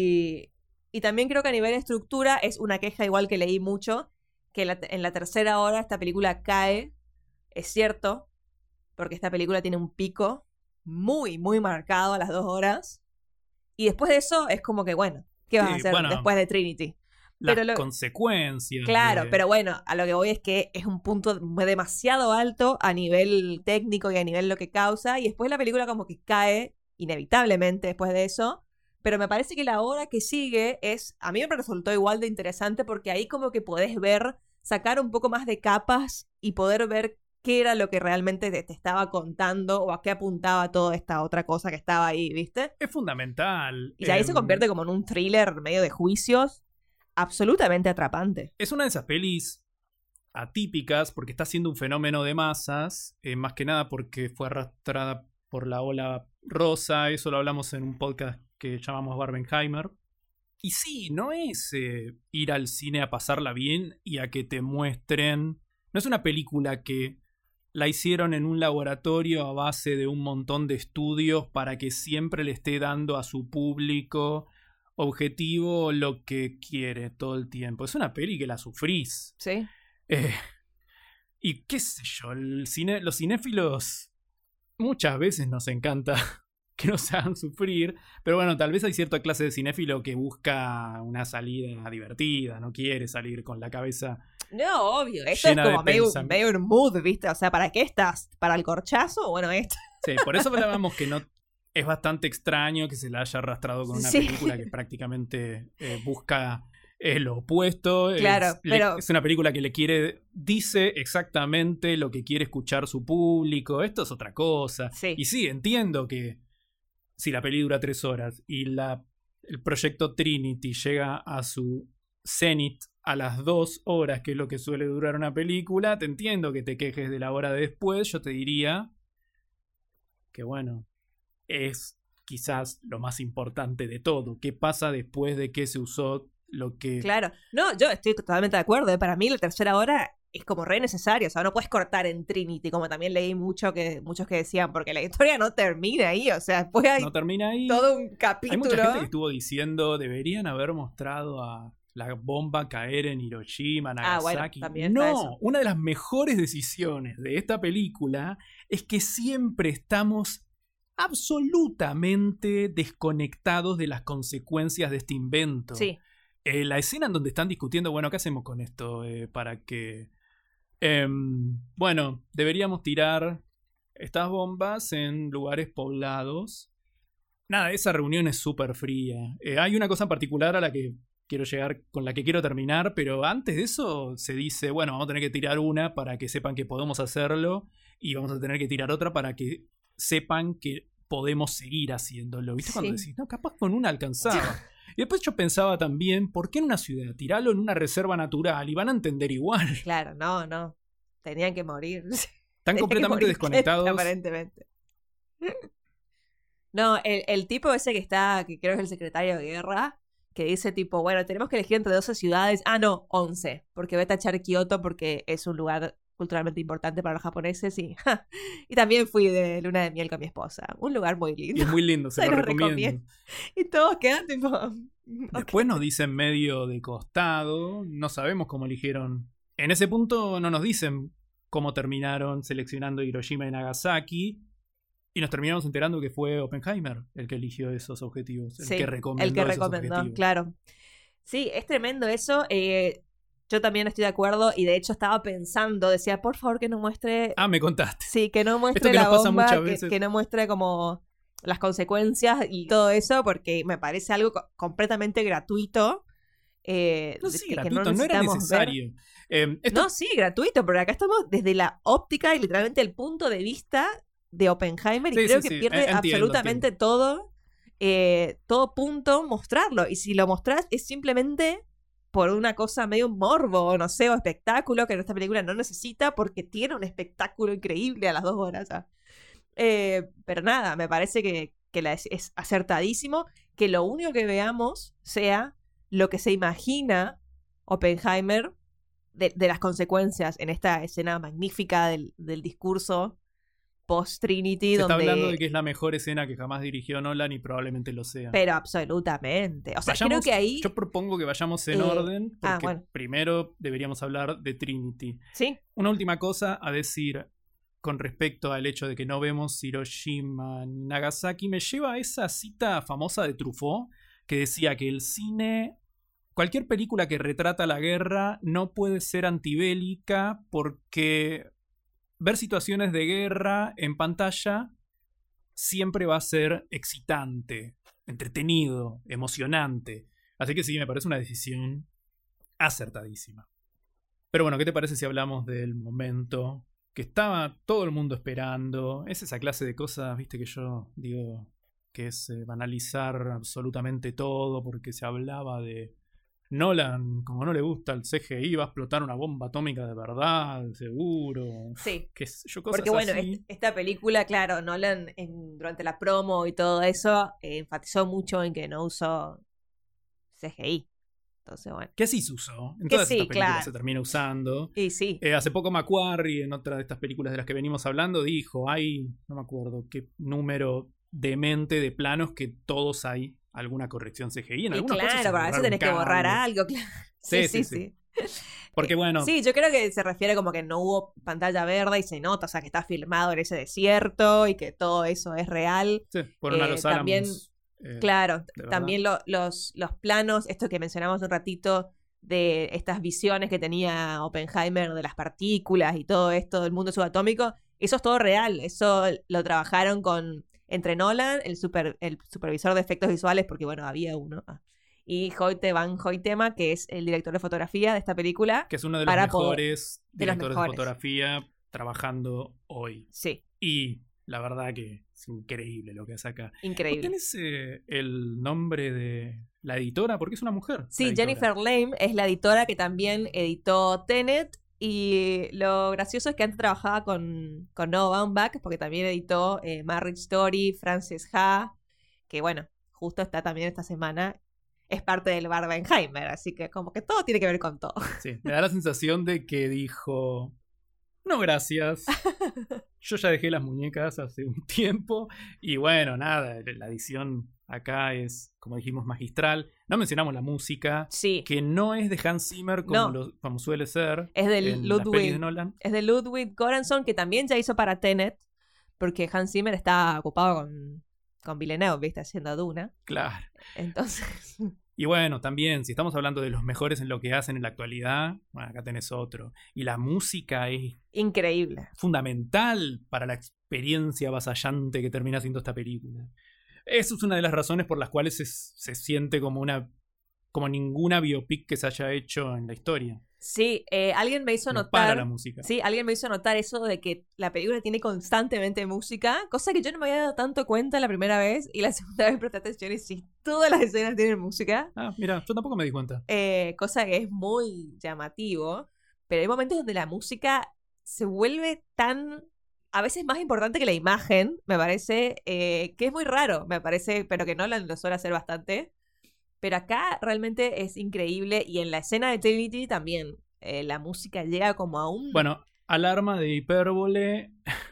Y, y también creo que a nivel de estructura es una queja igual que leí mucho, que la, en la tercera hora esta película cae, es cierto, porque esta película tiene un pico muy, muy marcado a las dos horas. Y después de eso es como que, bueno, ¿qué vas sí, a hacer bueno, después de Trinity? las lo, consecuencias. Claro, de... pero bueno, a lo que voy es que es un punto demasiado alto a nivel técnico y a nivel lo que causa, y después la película como que cae inevitablemente después de eso, pero me parece que la hora que sigue es, a mí me resultó igual de interesante porque ahí como que podés ver, sacar un poco más de capas y poder ver qué era lo que realmente te, te estaba contando o a qué apuntaba toda esta otra cosa que estaba ahí, ¿viste? Es fundamental. Y ahí eh, se convierte como en un thriller medio de juicios absolutamente atrapante. Es una de esas pelis atípicas porque está siendo un fenómeno de masas, eh, más que nada porque fue arrastrada por la ola rosa, eso lo hablamos en un podcast que llamamos Barbenheimer. Y sí, no es eh, ir al cine a pasarla bien y a que te muestren... No es una película que la hicieron en un laboratorio a base de un montón de estudios para que siempre le esté dando a su público objetivo lo que quiere todo el tiempo. Es una peli que la sufrís. Sí. Eh, y qué sé yo, el cine, los cinéfilos muchas veces nos encanta que nos hagan sufrir, pero bueno, tal vez hay cierta clase de cinéfilo que busca una salida divertida, no quiere salir con la cabeza... No, obvio, esto es como medio, medio un mood, ¿viste? O sea, ¿para qué estás? ¿Para el corchazo? Bueno, esto. Sí, por eso hablábamos que no es bastante extraño que se la haya arrastrado con una sí. película que prácticamente eh, busca eh, lo opuesto. Claro, es, pero... le, es una película que le quiere, dice exactamente lo que quiere escuchar su público. Esto es otra cosa. Sí. Y sí, entiendo que si la peli dura tres horas y la, el proyecto Trinity llega a su cenit a las dos horas, que es lo que suele durar una película, te entiendo que te quejes de la hora de después. Yo te diría que bueno, es quizás lo más importante de todo. ¿Qué pasa después de que se usó lo que... Claro, no, yo estoy totalmente de acuerdo, ¿eh? Para mí la tercera hora es como re necesaria, o sea, no puedes cortar en Trinity, como también leí mucho que muchos que decían, porque la historia no termina ahí, o sea, después hay no termina ahí. todo un capítulo. Hay mucha gente que estuvo diciendo, deberían haber mostrado a la bomba caer en Hiroshima, Nagasaki. Ah, bueno, no, eso. Una de las mejores decisiones de esta película es que siempre estamos absolutamente desconectados de las consecuencias de este invento. Sí. Eh, la escena en donde están discutiendo, bueno, ¿qué hacemos con esto? Eh, para que... Eh, bueno, deberíamos tirar estas bombas en lugares poblados. Nada, esa reunión es súper fría. Eh, hay una cosa en particular a la que quiero llegar, con la que quiero terminar, pero antes de eso se dice, bueno, vamos a tener que tirar una para que sepan que podemos hacerlo y vamos a tener que tirar otra para que sepan que podemos seguir haciéndolo. ¿Viste? Sí. Cuando decís, no, capaz con una alcanzaba. Y después yo pensaba también, ¿por qué en una ciudad? Tiralo en una reserva natural y van a entender igual. Claro, no, no. Tenían que morir. Están completamente morir desconectados. gente, aparentemente. No, el, el tipo ese que está, que creo que es el secretario de guerra, que dice tipo, bueno, tenemos que elegir entre doce ciudades. Ah, no, once. Porque voy a tachar Kioto porque es un lugar culturalmente importante para los japoneses y, y también fui de luna de miel con mi esposa. Un lugar muy lindo. Y es muy lindo, se, se lo, lo recomiendo. recomiendo. Y todos quedan tipo... Después okay. Nos dicen medio de costado, no sabemos cómo eligieron. En ese punto no nos dicen cómo terminaron seleccionando Hiroshima y Nagasaki. Y nos terminamos enterando que fue Oppenheimer el que eligió esos objetivos. El sí, que recomendó el que recomendó, esos claro. Sí, es tremendo eso. Eh, yo también estoy de acuerdo. Y de hecho estaba pensando, decía, por favor que no muestre... Ah, me contaste. Sí, que no muestre que la pasa bomba, muchas que, veces. que no muestre como las consecuencias y todo eso, porque me parece algo co- completamente gratuito. Eh, no, sí, que, gratuito, que no, no era necesario. Eh, esto... No, sí, gratuito, pero acá estamos desde la óptica y literalmente el punto de vista de Oppenheimer y sí, creo sí, que sí. pierde entiendo, absolutamente entiendo. todo, eh, todo punto mostrarlo. Y si lo mostrás es simplemente por una cosa medio morbo, no sé, o espectáculo que esta película no necesita porque tiene un espectáculo increíble a las dos horas. ¿Ah? Eh, pero nada, me parece que, que la es, es acertadísimo que lo único que veamos sea lo que se imagina Oppenheimer de, de las consecuencias en esta escena magnífica del, del discurso post-Trinity. Se donde... está hablando de que es la mejor escena que jamás dirigió Nolan y probablemente lo sea. Pero absolutamente. O sea, vayamos, creo que ahí... Yo propongo que vayamos en eh... orden, porque ah, bueno. primero deberíamos hablar de Trinity. Sí. Una última cosa a decir con respecto al hecho de que no vemos Hiroshima ni Nagasaki, me lleva a esa cita famosa de Truffaut que decía que el cine cualquier película que retrata la guerra no puede ser antibélica porque ver situaciones de guerra en pantalla siempre va a ser excitante, entretenido, emocionante. Así que sí, me parece una decisión acertadísima. Pero bueno, ¿qué te parece si hablamos del momento que estaba todo el mundo esperando? Es esa clase de cosas, viste, que yo digo que es eh, banalizar absolutamente todo porque se hablaba de Nolan, como no le gusta el C G I, va a explotar una bomba atómica de verdad, seguro. Sí. Qué sé yo, cosas porque bueno, así. est- esta película, claro, Nolan en- durante la promo y todo eso eh, enfatizó mucho en que no usó C G I. Entonces, bueno. Que sí se usó. En Que todas sí, estas películas claro. se termina usando. Y sí. Eh, hace poco Macquarie, en otra de estas películas de las que venimos hablando, dijo, hay, no me acuerdo qué número demente de planos que todos hay alguna corrección C G I. En Y algunas cosas se claro, para eso borraron tenés que borrar cables. algo, claro. Sí, sí, sí. Porque bueno, Sí, yo creo que se refiere como que no hubo pantalla verde y se nota, o sea, que está filmado en ese desierto y que todo eso es real. sí, fueron a eh, los también- Álamos. eh, Claro, de verdad. también lo- los, los planos, esto que mencionamos un ratito, de estas visiones que tenía Oppenheimer de las partículas y todo esto del mundo subatómico, eso es todo real, eso lo trabajaron con entre Nolan, el, super, el supervisor de efectos visuales, porque bueno, había uno, ah, y Hoyte Van Hoytema, que es el director de fotografía de esta película. Que es uno de los para poder- mejores de los directores de, mejores. fotografía trabajando hoy. Sí, Y la verdad que es increíble lo que hace acá. increíble. ¿Tienes eh, el nombre de la editora? Porque es una mujer. la Sí, editora. Jennifer Lame es la editora que también editó Tenet. Y lo gracioso es que antes trabajaba con, con Noah Baumbach, porque también editó eh, Marriage Story, Frances Ha, que bueno, justo está también esta semana, es parte del Barbenheimer, así que como que todo tiene que ver con todo. Sí, me da la sensación de que dijo, no gracias, yo ya dejé las muñecas hace un tiempo y bueno, nada, la edición acá es, como dijimos, magistral. No mencionamos la música, Sí, que no es de Hans Zimmer como, No. lo- como suele ser es del en las pelis de Ludwig, Nolan. es de Ludwig Göransson, que también ya hizo para Tenet, porque Hans Zimmer está ocupado con, con Villeneuve, ¿viste? Haciendo Duna. Claro. Entonces, Y bueno, también, si estamos hablando de los mejores en lo que hacen en la actualidad, bueno, acá tenés otro. Y la música es increíble. fundamental para la experiencia avasallante que termina siendo esta película. Eso es una de las razones por las cuales se, se siente como una como ninguna biopic que se haya hecho en la historia. Sí, eh, alguien me hizo No notar... para la música. Sí, alguien me hizo notar eso de que la película tiene constantemente música, cosa que yo no me había dado tanto cuenta la primera vez y la segunda vez presté atención y sí, todas las escenas tienen música, Ah, mira, yo tampoco me di cuenta. eh, cosa que es muy llamativo, pero hay momentos donde la música se vuelve tan, a veces más importante que la imagen, me parece, eh, que es muy raro, me parece, pero que Nolan lo suele hacer bastante. Pero acá realmente es increíble y en la escena de Trinity también eh, la música llega como a un... Bueno, alarma de hipérbole.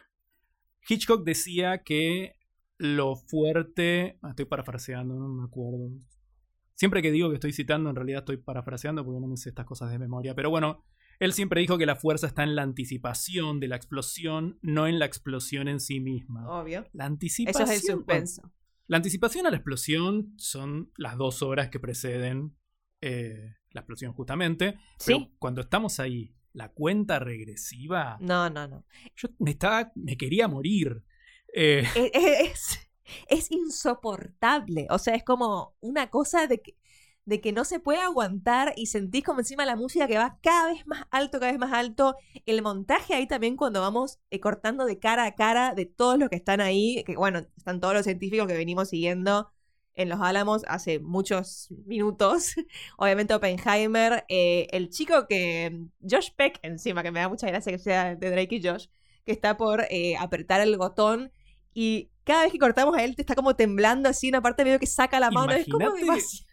Hitchcock decía que lo fuerte... Ah, estoy parafraseando, no me acuerdo. Siempre que digo que estoy citando, en realidad estoy parafraseando porque no me sé estas cosas de memoria. Pero bueno, él siempre dijo que la fuerza está en la anticipación de la explosión, no en la explosión en sí misma. Obvio. La Eso anticipación... es el suspenso. La anticipación a la explosión son las dos horas que preceden eh, la explosión justamente. Pero Sí. cuando estamos ahí, la cuenta regresiva, No, no, no. yo me estaba, me quería morir. Eh, Es, es, es insoportable. O sea, es como una cosa de que, de que no se puede aguantar y sentís como encima la música que va cada vez más alto, cada vez más alto. El montaje ahí también cuando vamos eh, cortando de cara a cara de todos los que están ahí, que bueno, están todos los científicos que venimos siguiendo en Los Álamos hace muchos minutos. Obviamente Oppenheimer, eh, el chico que... Josh Peck encima, que me da mucha gracia que sea de Drake y Josh, que está por eh, apretar el botón y cada vez que cortamos a él te está como temblando así, una parte medio que saca la mano. Es como Imagínate- demasiado,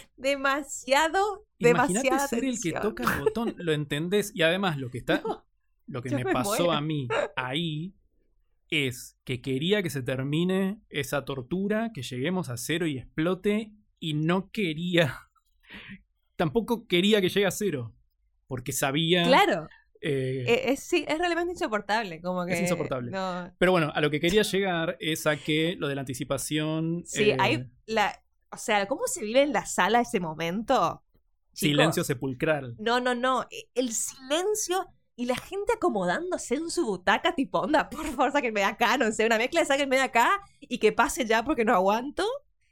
demasiado, Imagínate demasiada ser el que tensión. toca el botón, lo entendés. Y además lo que está, No, lo que yo me me pasó muero. a mí ahí es que quería que se termine esa tortura, que lleguemos a cero y explote, y no quería, tampoco quería que llegue a cero, porque sabía... Claro, eh, eh, es, sí, es realmente insoportable. Como que, Es insoportable. no. Pero bueno, a lo que quería llegar es a que lo de la anticipación... Sí, eh, hay la... O sea, ¿cómo se vive en la sala ese momento? Silencio sepulcral. No, no, no. El silencio y la gente acomodándose en su butaca, tipo, onda, por favor, sáquenme de acá, no sé, una mezcla de sáquenme de acá y que pase ya porque no aguanto.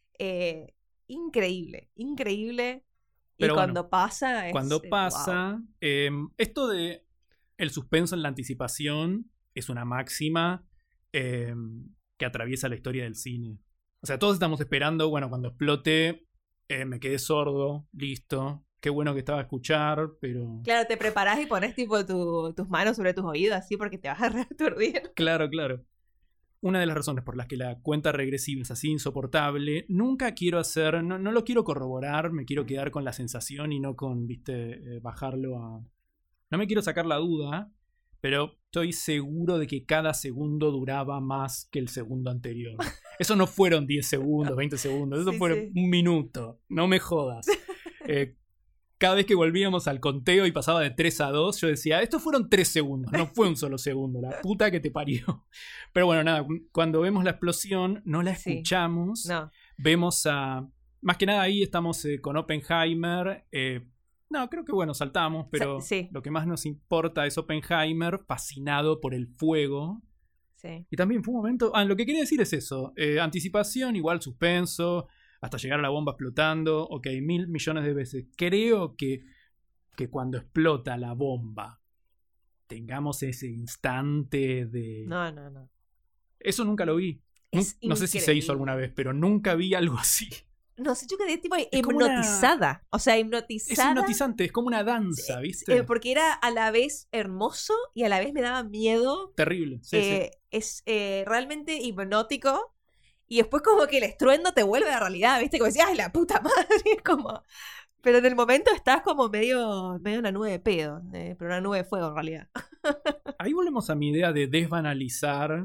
Eh, increíble, increíble. Pero y bueno, cuando pasa es, Cuando eh, pasa, wow. eh, esto de el suspenso en la anticipación es una máxima eh, que atraviesa la historia del cine. O sea, todos estamos esperando, bueno, cuando explote, eh, me quedé sordo, listo. Qué bueno que estaba a escuchar, pero... Claro, te preparás y pones tipo tu, tus manos sobre tus oídos así porque te vas a reaturdir. Claro, claro. Una de las razones por las que la cuenta regresiva es así insoportable, nunca quiero hacer, no, no lo quiero corroborar, me quiero quedar con la sensación y no con, viste, eh, bajarlo a... No me quiero sacar la duda, pero estoy seguro de que cada segundo duraba más que el segundo anterior. Eso no fueron diez segundos, veinte segundos, eso Sí, fueron sí. un minuto, no me jodas. Eh, cada vez que volvíamos al conteo y pasaba de tres a dos, yo decía, estos fueron tres segundos, no fue un solo segundo, la puta que te parió. Pero bueno, nada, cuando vemos la explosión, no la Sí. escuchamos. No. Vemos a... Más que nada ahí estamos eh, con Oppenheimer. Eh, no, creo que bueno, saltamos, pero Sa- sí. lo que más nos importa es Oppenheimer fascinado por el fuego. Sí. Y también fue un momento... Ah, lo que quería decir es eso. Eh, anticipación, igual suspenso, hasta llegar a la bomba explotando. Ok, mil millones de veces. Creo que, que cuando explota la bomba tengamos ese instante de... No, no, no. Eso nunca lo vi. Es no sé si se hizo alguna vez, pero nunca vi algo así. No sé, yo quedé tipo Es como una- hipnotizada. O sea, Es hipnotizada. hipnotizante, es como una danza, ¿viste? Eh, porque era a la vez hermoso y a la vez me daba miedo. Terrible. Sí, Eh, es eh, realmente hipnótico. Y después como que el estruendo te vuelve a la realidad, ¿viste? Como decías, ¡ay, la puta madre! Es como... Pero en el momento estás como medio, medio una nube de pedo. eh, pero una nube de fuego en realidad. sí. Ahí volvemos a mi idea de desbanalizar.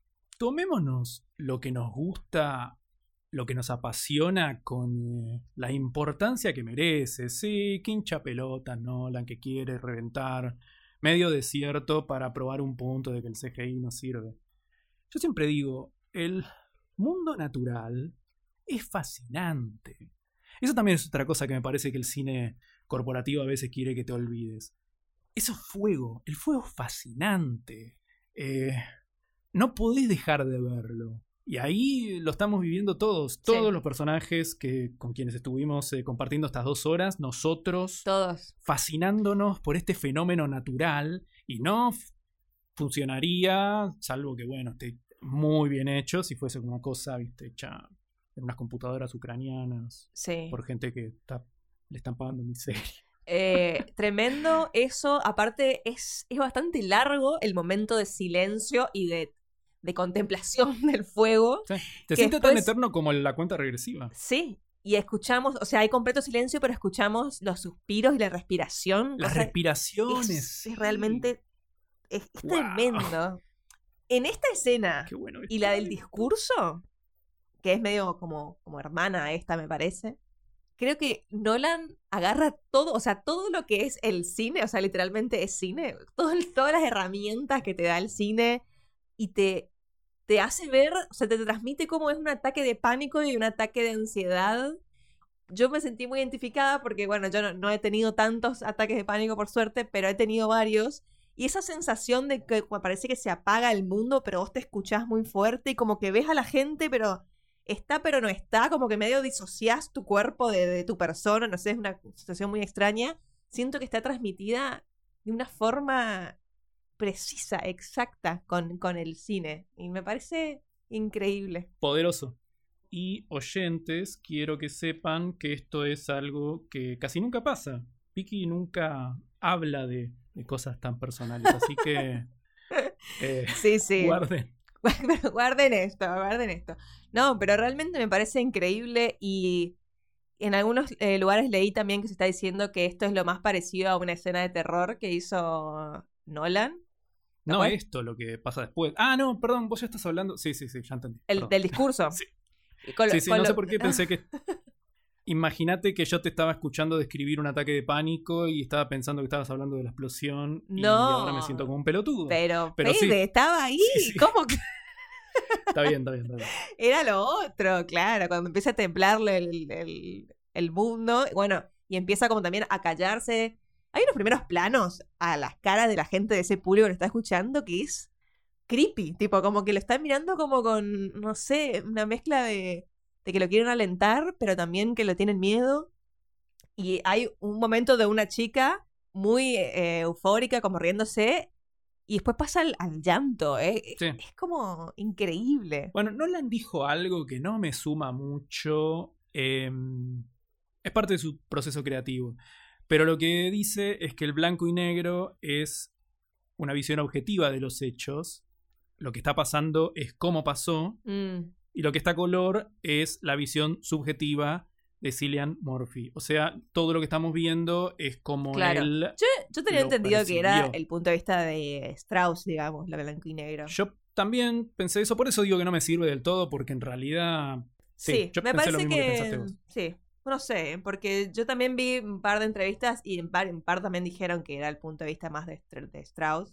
Tomémonos lo que nos gusta, lo que nos apasiona con eh, la importancia que merece. Sí, que hincha pelota, Nolan, que quiere reventar medio desierto para probar un punto de que el C G I no sirve. Yo siempre digo, el mundo natural es fascinante. Eso también es otra cosa que me parece que el cine corporativo a veces quiere que te olvides. Eso es fuego, el fuego es fascinante. Eh, no podés dejar de verlo. Y ahí lo estamos viviendo todos. Todos Sí. los personajes que, con quienes estuvimos eh, compartiendo estas dos horas, nosotros Todos. fascinándonos por este fenómeno natural. Y no f- funcionaría, salvo que, bueno, esté muy bien hecho, si fuese una cosa, viste, hecha en unas computadoras ucranianas Sí. por gente que está, le están pagando miseria. Eh, tremendo eso. Aparte, es, es bastante largo el momento de silencio y de, de contemplación del fuego. Sí. Te Que sientes tan después- eterno como la cuenta regresiva. Sí. Y escuchamos, o sea, hay completo silencio, pero escuchamos los suspiros y la respiración. Las cosa- respiraciones. es, sí. es realmente. Es, es Wow. tremendo. En esta escena Qué bueno. y la del esto. discurso, que es medio como, como hermana a esta, me parece. Creo que Nolan agarra todo, o sea, todo lo que es el cine, o sea, literalmente es cine, todo- todas las herramientas que te da el cine y te, te hace ver, o sea, te transmite cómo es un ataque de pánico y un ataque de ansiedad. Yo me sentí muy identificada porque, bueno, yo no, no he tenido tantos ataques de pánico por suerte, pero he tenido varios. Y esa sensación de que parece que se apaga el mundo, pero vos te escuchás muy fuerte y como que ves a la gente, pero está, pero no está, como que medio disociás tu cuerpo de, de tu persona, no sé, es una situación muy extraña. Siento que está transmitida de una forma precisa, exacta con, con el cine. Y me parece increíble. Poderoso. Y oyentes, quiero que sepan que esto es algo que casi nunca pasa. Vicky nunca habla de, de cosas tan personales, así que eh, Sí, sí. guarden. Pero guarden esto, guarden esto. No, pero realmente me parece increíble y en algunos eh, lugares leí también que se está diciendo que esto es lo más parecido a una escena de terror que hizo Nolan. ¿Te No, acuerdas? esto lo que pasa después. Ah, no, perdón, vos ya estás hablando. Sí, sí, sí, ya entendí. El, perdón. del discurso. Sí. Y con lo- Sí, sí, con no sé lo- por qué pensé que... Imagínate que yo te estaba escuchando describir un ataque de pánico y estaba pensando que estabas hablando de la explosión y No. ahora me siento como un pelotudo. Pero, Pero Fede, sí. estaba ahí. Sí, sí. ¿Cómo que Está bien, está bien, está bien. era lo otro? Claro, cuando empieza a templarle el, el, el mundo. Bueno, y empieza como también a callarse. Hay unos primeros planos a las caras de la gente de ese público que lo está escuchando que es creepy, tipo como que lo están mirando como con, no sé, una mezcla de, de que lo quieren alentar, pero también que lo tienen miedo. Y hay un momento de una chica muy eh, eufórica, como riéndose, y después pasa al, al llanto, ¿eh? Sí. Es como increíble. Bueno, Nolan dijo algo que no me suma mucho, eh, es parte de su proceso creativo, pero lo que dice es que el blanco y negro es una visión objetiva de los hechos. Lo que está pasando es cómo pasó. Mm. Y lo que está a color es la visión subjetiva de Cillian Murphy. O sea, todo lo que estamos viendo es como claro. él. Yo, yo tenía entendido percibió. Que era el punto de vista de Strauss, digamos, la blanco y negro. Yo también pensé eso, por eso digo que no me sirve del todo, porque en realidad. Sí, sí yo me pensé parece lo mismo que. que pensaste vos. Sí. No sé, porque yo también vi un par de entrevistas y en par, en par también dijeron que era el punto de vista más de, de Strauss.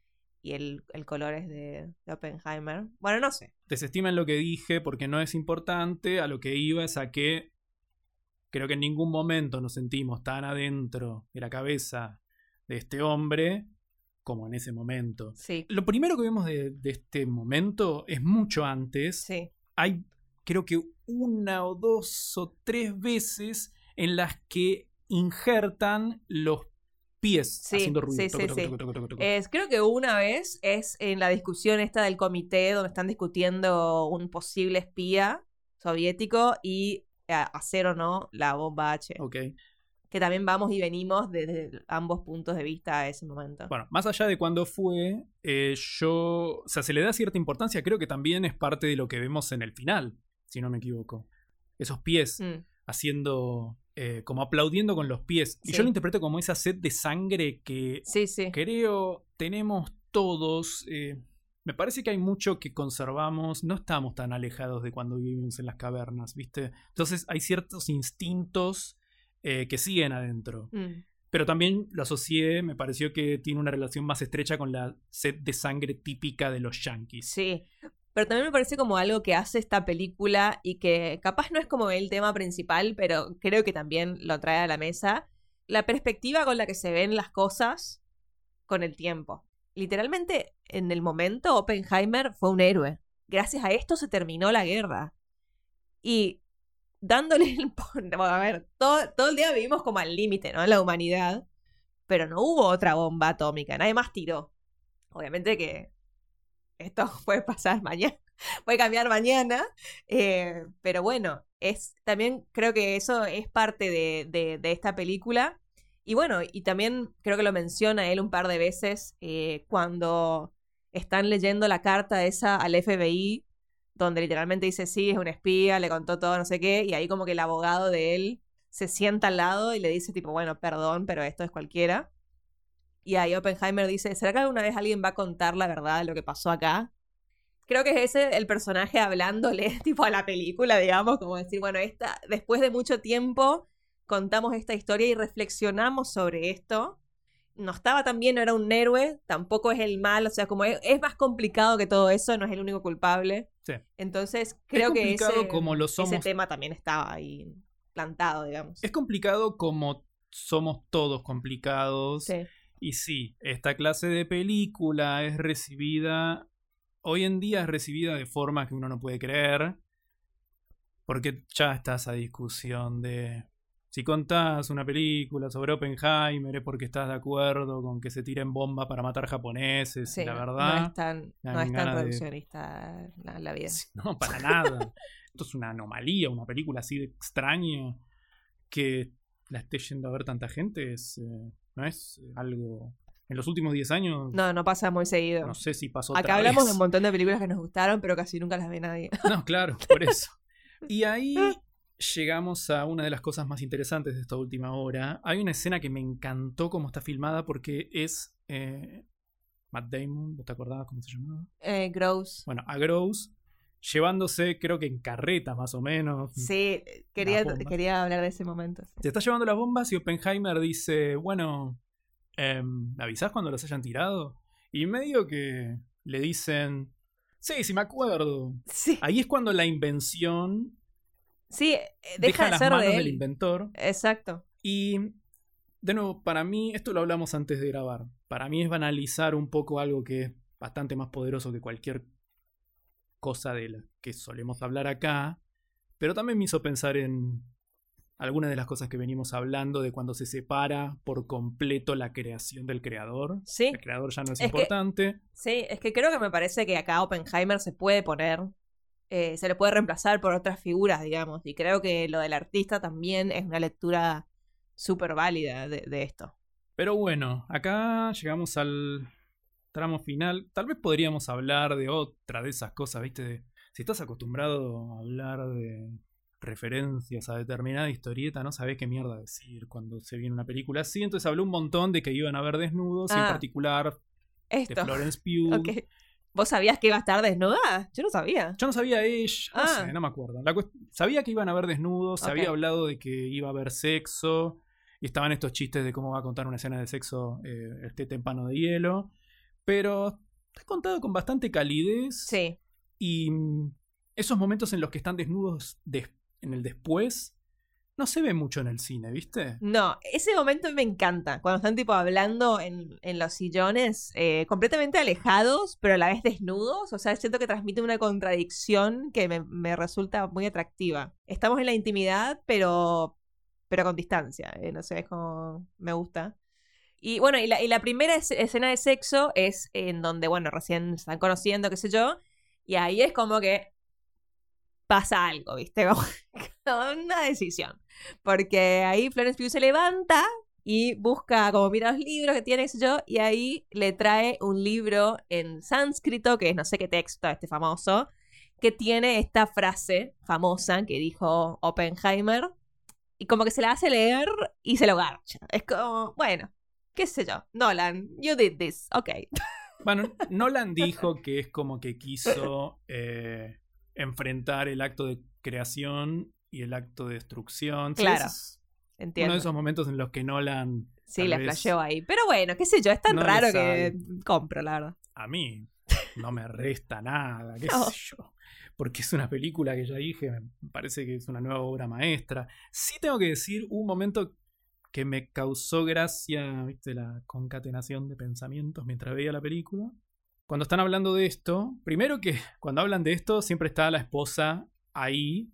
Y el, el color es de, de Oppenheimer. Bueno, no sé. Desestiman lo que dije porque no es importante. A lo que iba es a que creo que en ningún momento nos sentimos tan adentro de la cabeza de este hombre como en ese momento. Sí. Lo primero que vemos de, de este momento es mucho antes. Sí. Hay creo que una o dos o tres veces en las que injertan los pies sí, haciendo ruido. Sí, toco, sí, toco, sí. Toco, toco, toco, toco. Es, creo que una vez es en la discusión esta del comité donde están discutiendo un posible espía soviético y a, hacer o no la bomba H. Ok. Que también vamos y venimos desde ambos puntos de vista a ese momento. Bueno, más allá de cuándo fue, eh, yo... O sea, se le da cierta importancia, creo que también es parte de lo que vemos en el final, si no me equivoco. Esos pies mm. haciendo... Eh, como aplaudiendo con los pies. Y sí. Yo lo interpreto como esa sed de sangre que sí, sí. creo tenemos todos. Eh, me parece que hay mucho que conservamos. No estamos tan alejados de cuando vivimos en las cavernas, ¿viste? Entonces hay ciertos instintos eh, que siguen adentro. Mm. Pero también lo asocié, me pareció que tiene una relación más estrecha con la sed de sangre típica de los yankees. Sí. Pero también me parece como algo que hace esta película y que capaz no es como el tema principal, pero creo que también lo trae a la mesa. La perspectiva con la que se ven las cosas con el tiempo. Literalmente, en el momento, Oppenheimer fue un héroe. Gracias a esto se terminó la guerra. Y dándole el... A ver, todo, todo el día vivimos como al límite, ¿no? La humanidad. Pero no hubo otra bomba atómica. Nadie más tiró. Obviamente que... esto puede pasar mañana, puede cambiar mañana, eh, pero bueno, es también creo que eso es parte de, de, de esta película. Y bueno, y también creo que lo menciona él un par de veces eh, cuando están leyendo la carta esa al F B I, donde literalmente dice, sí, es un espía, le contó todo, no sé qué, y ahí como que el abogado de él se sienta al lado y le dice tipo, bueno, perdón, pero esto es cualquiera. Y ahí Oppenheimer dice, ¿será que alguna vez alguien va a contar la verdad de lo que pasó acá? Creo que es ese el personaje hablándole tipo a la película, digamos, como decir, bueno, esta, después de mucho tiempo contamos esta historia y reflexionamos sobre esto. No estaba tan bien, no era un héroe, tampoco es el mal, o sea, como es, es más complicado que todo eso, no es el único culpable. Sí. Entonces creo que ese, como lo somos... ese tema también estaba ahí plantado, digamos. Es complicado como somos todos complicados. Sí. Y sí, esta clase de película es recibida, hoy en día es recibida de forma que uno no puede creer, porque ya está esa discusión de si contás una película sobre Oppenheimer es porque estás de acuerdo con que se tiren bombas para matar japoneses, sí, y la verdad... No es tan, no es tan reduccionista de... la, la vida. Sí, no, para nada. Esto es una anomalía, una película así de extraña que la esté yendo a ver tanta gente, es... Eh... No es algo... En los últimos diez años... No, no pasa muy seguido. No sé si pasó Acá otra hablamos vez. de un montón de películas que nos gustaron, pero casi nunca las ve nadie. No, claro, por eso. Y ahí llegamos a una de las cosas más interesantes de esta última hora. Hay una escena que me encantó cómo está filmada porque es... Eh, Matt Damon, ¿te acordabas cómo se llamaba? Eh, Gross. Bueno, a Gross... llevándose, creo que en carreta más o menos. Sí, quería, quería hablar de ese momento. Sí. Se está llevando las bombas y Oppenheimer dice, bueno, eh, ¿me avisás cuando las hayan tirado? Y medio que le dicen, sí, sí me acuerdo. Sí. Ahí es cuando la invención sí, deja, deja de las ser manos de él. del inventor. Exacto. Y, de nuevo, para mí, esto lo hablamos antes de grabar, para mí es banalizar un poco algo que es bastante más poderoso que cualquier cosa de la que solemos hablar acá, pero también me hizo pensar en algunas de las cosas que venimos hablando de cuando se separa por completo la creación del creador. Sí. El creador ya no es, es importante. Que, sí, es que creo que me parece que acá Oppenheimer se puede poner, eh, se le puede reemplazar por otras figuras, digamos, y creo que lo del artista también es una lectura súper válida de, de esto. Pero bueno, acá llegamos al tramo final. Tal vez podríamos hablar de otra de esas cosas, ¿viste? De, si estás acostumbrado a hablar de referencias a determinada historieta, no sabés qué mierda decir cuando se viene una película así. Entonces habló un montón de que iban a ver desnudos, ah, y en particular esto. De Florence Pugh. Okay. ¿Vos sabías que iba a estar desnuda? Yo no sabía. Yo no sabía ella, no ah. sé, no me acuerdo. La cuest- sabía que iban a ver desnudos, se okay. había hablado de que iba a haber sexo, y estaban estos chistes de cómo va a contar una escena de sexo eh, este témpano de hielo, pero está contado con bastante calidez. Sí. Y esos momentos en los que están desnudos de en el después, no se ve mucho en el cine, ¿viste? No, ese momento me encanta, cuando están tipo hablando en, en los sillones, eh, completamente alejados, pero a la vez desnudos, o sea, siento que transmite una contradicción que me, me resulta muy atractiva. Estamos en la intimidad, pero, pero con distancia, eh, no sé, es como, me gusta. Y bueno, y la, y la primera es, escena de sexo es en donde, bueno, recién se están conociendo, qué sé yo, y ahí es como que pasa algo, ¿viste? Como una decisión. Porque ahí Florence Pugh se levanta y busca, como mira los libros que tiene, qué sé yo, y ahí le trae un libro en sánscrito, que es no sé qué texto, este famoso, que tiene esta frase famosa que dijo Oppenheimer, y como que se la hace leer y se lo garcha. Es como, bueno, qué sé yo, Nolan, you did this, ok. Bueno, Nolan dijo que es como que quiso eh, enfrentar el acto de creación y el acto de destrucción. Claro, sí, entiendo. Uno de esos momentos en los que Nolan... Sí, le flasheó ahí. Pero bueno, qué sé yo, es tan no raro que compro, la verdad. A mí no me resta nada, qué no. sé yo. Porque es una película que ya dije, me parece que es una nueva obra maestra. Sí tengo que decir, hubo un momento que me causó gracia, ¿viste? La concatenación de pensamientos mientras veía la película. Cuando están hablando de esto, primero que cuando hablan de esto siempre está la esposa ahí,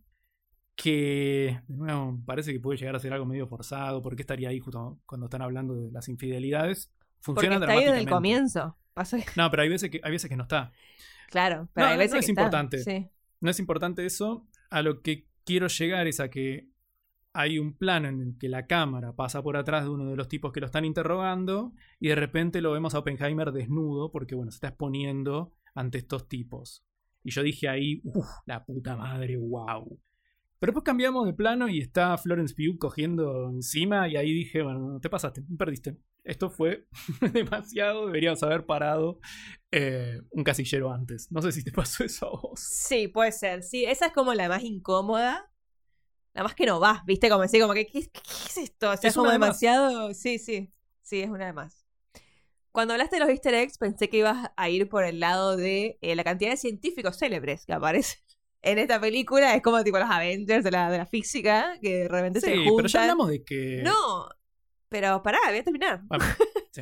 que de nuevo parece que puede llegar a ser algo medio forzado. ¿Por qué estaría ahí justo cuando están hablando de las infidelidades? Funciona Porque está ahí dramáticamente. desde el comienzo. Pasa que... No, pero hay veces que, hay veces que no está. Claro, pero no, hay veces no es que importante. Está. Sí. No es importante eso. A lo que quiero llegar es a que hay un plano en el que la cámara pasa por atrás de uno de los tipos que lo están interrogando y de repente lo vemos a Oppenheimer desnudo porque, bueno, se está exponiendo ante estos tipos. Y yo dije ahí, uff, la puta madre, wow. Pero después cambiamos de plano y está Florence Pugh cogiendo encima y ahí dije, bueno, te pasaste, perdiste. Esto fue demasiado, deberías haber parado eh, un casillero antes. No sé si te pasó eso a vos. Sí, puede ser, sí. Esa es como la más incómoda. La más que no va, ¿viste? Como decir, como que, ¿qué, qué es esto? O sea, es como demasiado... Sí, sí, sí, es una de más. Cuando hablaste de los easter eggs, pensé que ibas a ir por el lado de eh, la cantidad de científicos célebres que aparecen en esta película. Es como tipo los Avengers de la, de la física, que de repente sí, se juntan. Pero ya hablamos de que... No, pero pará, voy a terminar. Bueno, sí.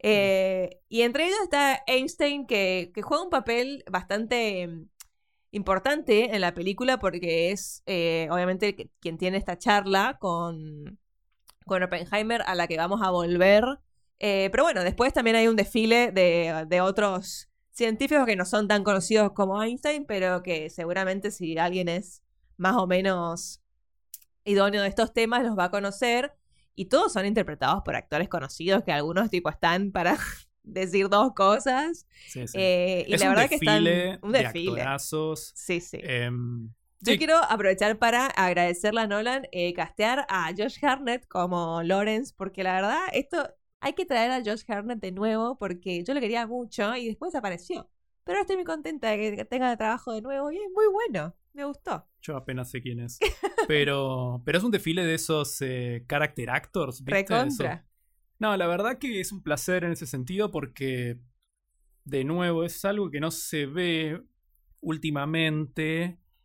eh, y entre ellos está Einstein, que, que juega un papel bastante importante en la película porque es eh, obviamente quien tiene esta charla con, con Oppenheimer, a la que vamos a volver. Eh, pero bueno, después también hay un desfile de, de otros científicos que no son tan conocidos como Einstein, pero que seguramente si alguien es más o menos idóneo de estos temas los va a conocer. Y todos son interpretados por actores conocidos, que algunos tipo están para decir dos cosas. Sí, sí. Eh, y es la un verdad desfile que están un desfile. De actorazos. Sí, sí. Eh, Yo sí. quiero aprovechar para agradecerle a Nolan eh, castear a Josh Hartnett como Lawrence, porque la verdad, esto hay que traer a Josh Hartnett de nuevo, porque yo lo quería mucho y después apareció. Pero ahora estoy muy contenta de que tenga trabajo de nuevo y es muy bueno. Me gustó. Yo apenas sé quién es. Pero, pero es un desfile de esos eh, character actors, ¿viste? Recontra. Eso. No, la verdad que es un placer en ese sentido porque, de nuevo, es algo que no se ve últimamente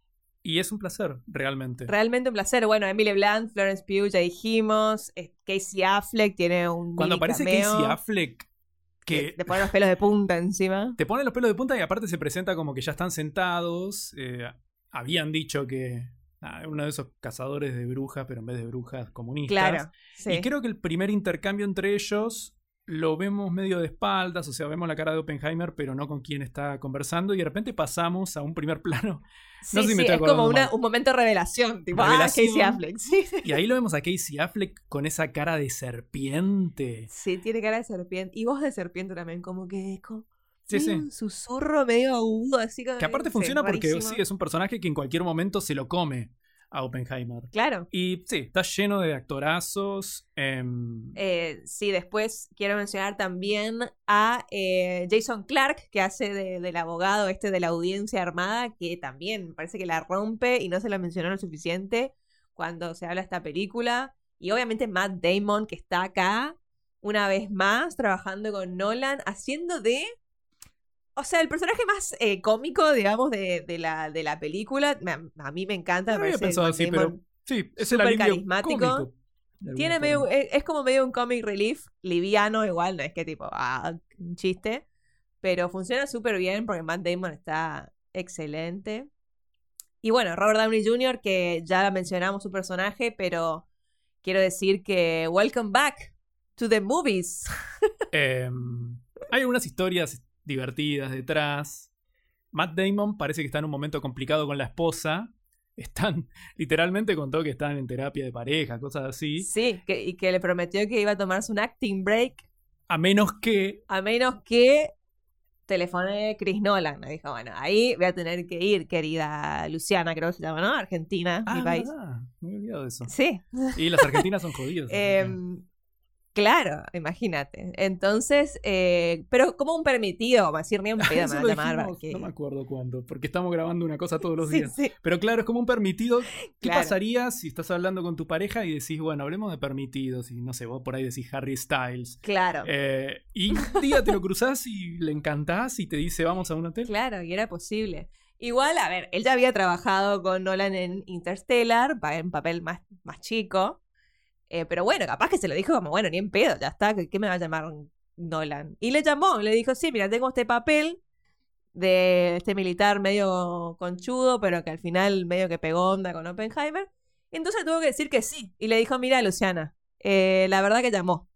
Y es un placer, realmente. Realmente un placer. Bueno, Emily Blunt, Florence Pugh, ya dijimos. Casey Affleck tiene un Cuando aparece cameo, Casey Affleck, que te pone los pelos de punta encima. Te pone los pelos de punta y aparte se presenta como que ya están sentados. Eh, habían dicho que ah, uno de esos cazadores de brujas, pero en vez de brujas comunistas. Claro, sí. Y creo que el primer intercambio entre ellos lo vemos medio de espaldas, o sea, vemos la cara de Oppenheimer, pero no con quien está conversando, y de repente pasamos a un primer plano. Sí, No sé si sí, me estoy es como acordando una, mal. un momento de revelación, tipo, Revelación. ah, Casey Affleck. Sí. Y ahí lo vemos a Casey Affleck con esa cara de serpiente. Sí, tiene cara de serpiente. Y voz de serpiente también, como que es como Sí, sí. un susurro medio agudo, así como. Que aparte sí, funciona porque rarísimo. sí, es un personaje que en cualquier momento se lo come a Oppenheimer. Claro. Y sí, está lleno de actorazos. Eh, Eh, sí, después quiero mencionar también a eh, Jason Clarke, que hace de, del abogado este de la audiencia armada, que también me parece que la rompe y no se la mencionó lo suficiente cuando se habla de esta película. Y obviamente Matt Damon, que está acá una vez más trabajando con Nolan, haciendo de... O sea, el personaje más eh, cómico, digamos, de, de, la, de la película. Me, a mí me encanta. no Me había parece pensado Matt así, Damon pero sí, es el súper alivio carismático. cómico, de alguna Tiene forma. medio, es, es como medio un comic relief, liviano igual, no es que tipo, ah, un chiste. Pero funciona súper bien porque Matt Damon está excelente. Y bueno, Robert Downey junior, que ya mencionamos su personaje, pero quiero decir que welcome back to the movies. Eh, hay algunas historias divertidas detrás. Matt Damon parece que está en un momento complicado con la esposa. Están, literalmente contó que están en terapia de pareja, cosas así. Sí, que, y que le prometió que iba a tomarse un acting break, A menos que... a menos que telefoné Chris Nolan. Me dijo, bueno, ahí voy a tener que ir, querida Luciana, creo que se llama, ¿no? Argentina, Ah, mi país. verdad, me he olvidado de eso. Sí. Y las argentinas son jodidas. así que- Em, claro, imagínate. Entonces, eh, pero como un permitido, vamos a decir, ni un pedo me Eso va a lo llamar. dijimos, porque- no me acuerdo cuándo, porque estamos grabando una cosa todos los Sí, días. sí. Pero claro, es como un permitido. ¿Qué Claro. pasaría si estás hablando con tu pareja y decís, bueno, hablemos de permitidos? Y no sé, vos por ahí decís Harry Styles. Claro. Eh, y un día te lo cruzás y le encantás y te dice, vamos a un hotel. Claro, y era posible. Igual, a ver, él ya había trabajado con Nolan en Interstellar, pa- en papel más, más chico. Eh, pero bueno, capaz que se lo dijo como, bueno, ni en pedo, ya está, ¿qué me va a llamar Nolan? Y le llamó, le dijo, sí, mira, tengo este papel de este militar medio conchudo, pero que al final medio que pegó onda con Oppenheimer. Entonces tuvo que decir que sí. Y le dijo, mira, Luciana, eh, la verdad que llamó.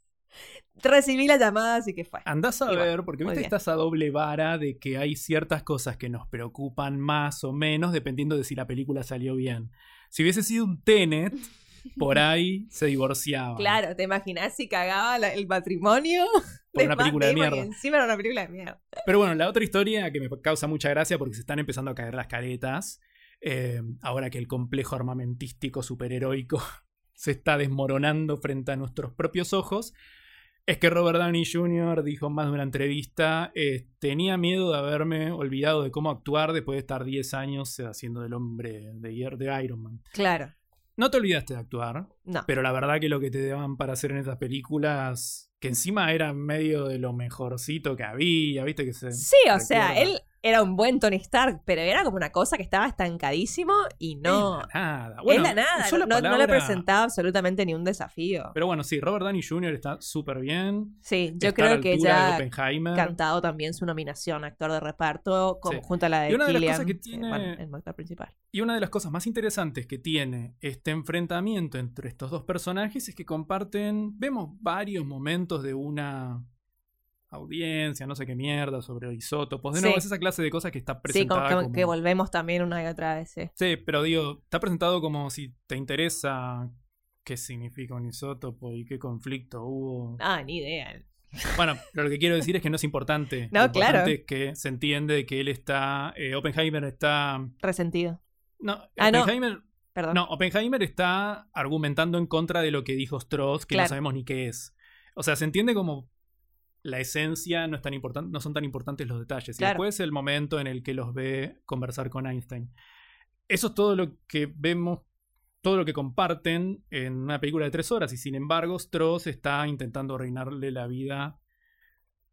Recibí la llamada, así que fue. Andás a Y ver, bueno, porque muy viste bien. está esa doble vara de que hay ciertas cosas que nos preocupan más o menos dependiendo de si la película salió bien. Si hubiese sido un Tenet, por ahí se divorciaban. Claro, ¿te imaginas si cagaba la- el matrimonio? Por de una Matt película de Damon y mierda. encima era una película de mierda. Pero bueno, la otra historia que me causa mucha gracia porque se están empezando a caer las caretas, eh, ahora que el complejo armamentístico superheroico se está desmoronando frente a nuestros propios ojos, es que Robert Downey junior dijo en más de una entrevista, eh, tenía miedo de haberme olvidado de cómo actuar después de estar diez años haciendo del hombre de, hier- de Iron Man. Claro, No te olvidaste de actuar, no. pero la verdad que lo que te daban para hacer en esas películas, que encima era medio de lo mejorcito que había, viste que se... Sí, o sea, recuerda. él era un buen Tony Stark, pero era como una cosa que estaba estancadísimo y no... Es la nada. es Bueno, la nada, usó no, la no- no le palabra- presentaba absolutamente ni un desafío. Pero bueno, sí, Robert Downey junior está súper bien. Sí, yo Está a creo la que altura de ya Oppenheimer. cantado también su nominación a actor de reparto como, Sí. junto a la de Y una de las Cillian, cosas que eh, tiene- bueno, el actor principal. Y una de las cosas más interesantes que tiene este enfrentamiento entre estos dos personajes es que comparten, vemos varios momentos de una audiencia, no sé qué mierda, sobre isótopos. De nuevo, Sí. es esa clase de cosas que está Sí, presentada como, como... que volvemos también una y otra vez. Sí. Sí, pero digo, está presentado como si te interesa qué significa un isótopo y qué conflicto hubo. Ah, ni idea. Bueno, pero lo que quiero decir es que no es importante. No, Lo importante claro. es que se entiende que él está. eh, Oppenheimer está. Resentido. No, Ah, no. Oppenheimer. Perdón. No, Oppenheimer está argumentando en contra de lo que dijo Strauss, que Claro. no sabemos ni qué es. O sea, se entiende como la esencia no es tan importante, no son tan importantes los detalles. Claro. Y después el momento en el que los ve conversar con Einstein. Eso es todo lo que vemos, todo lo que comparten en una película de tres horas. Y sin embargo, Strauss está intentando arruinarle la vida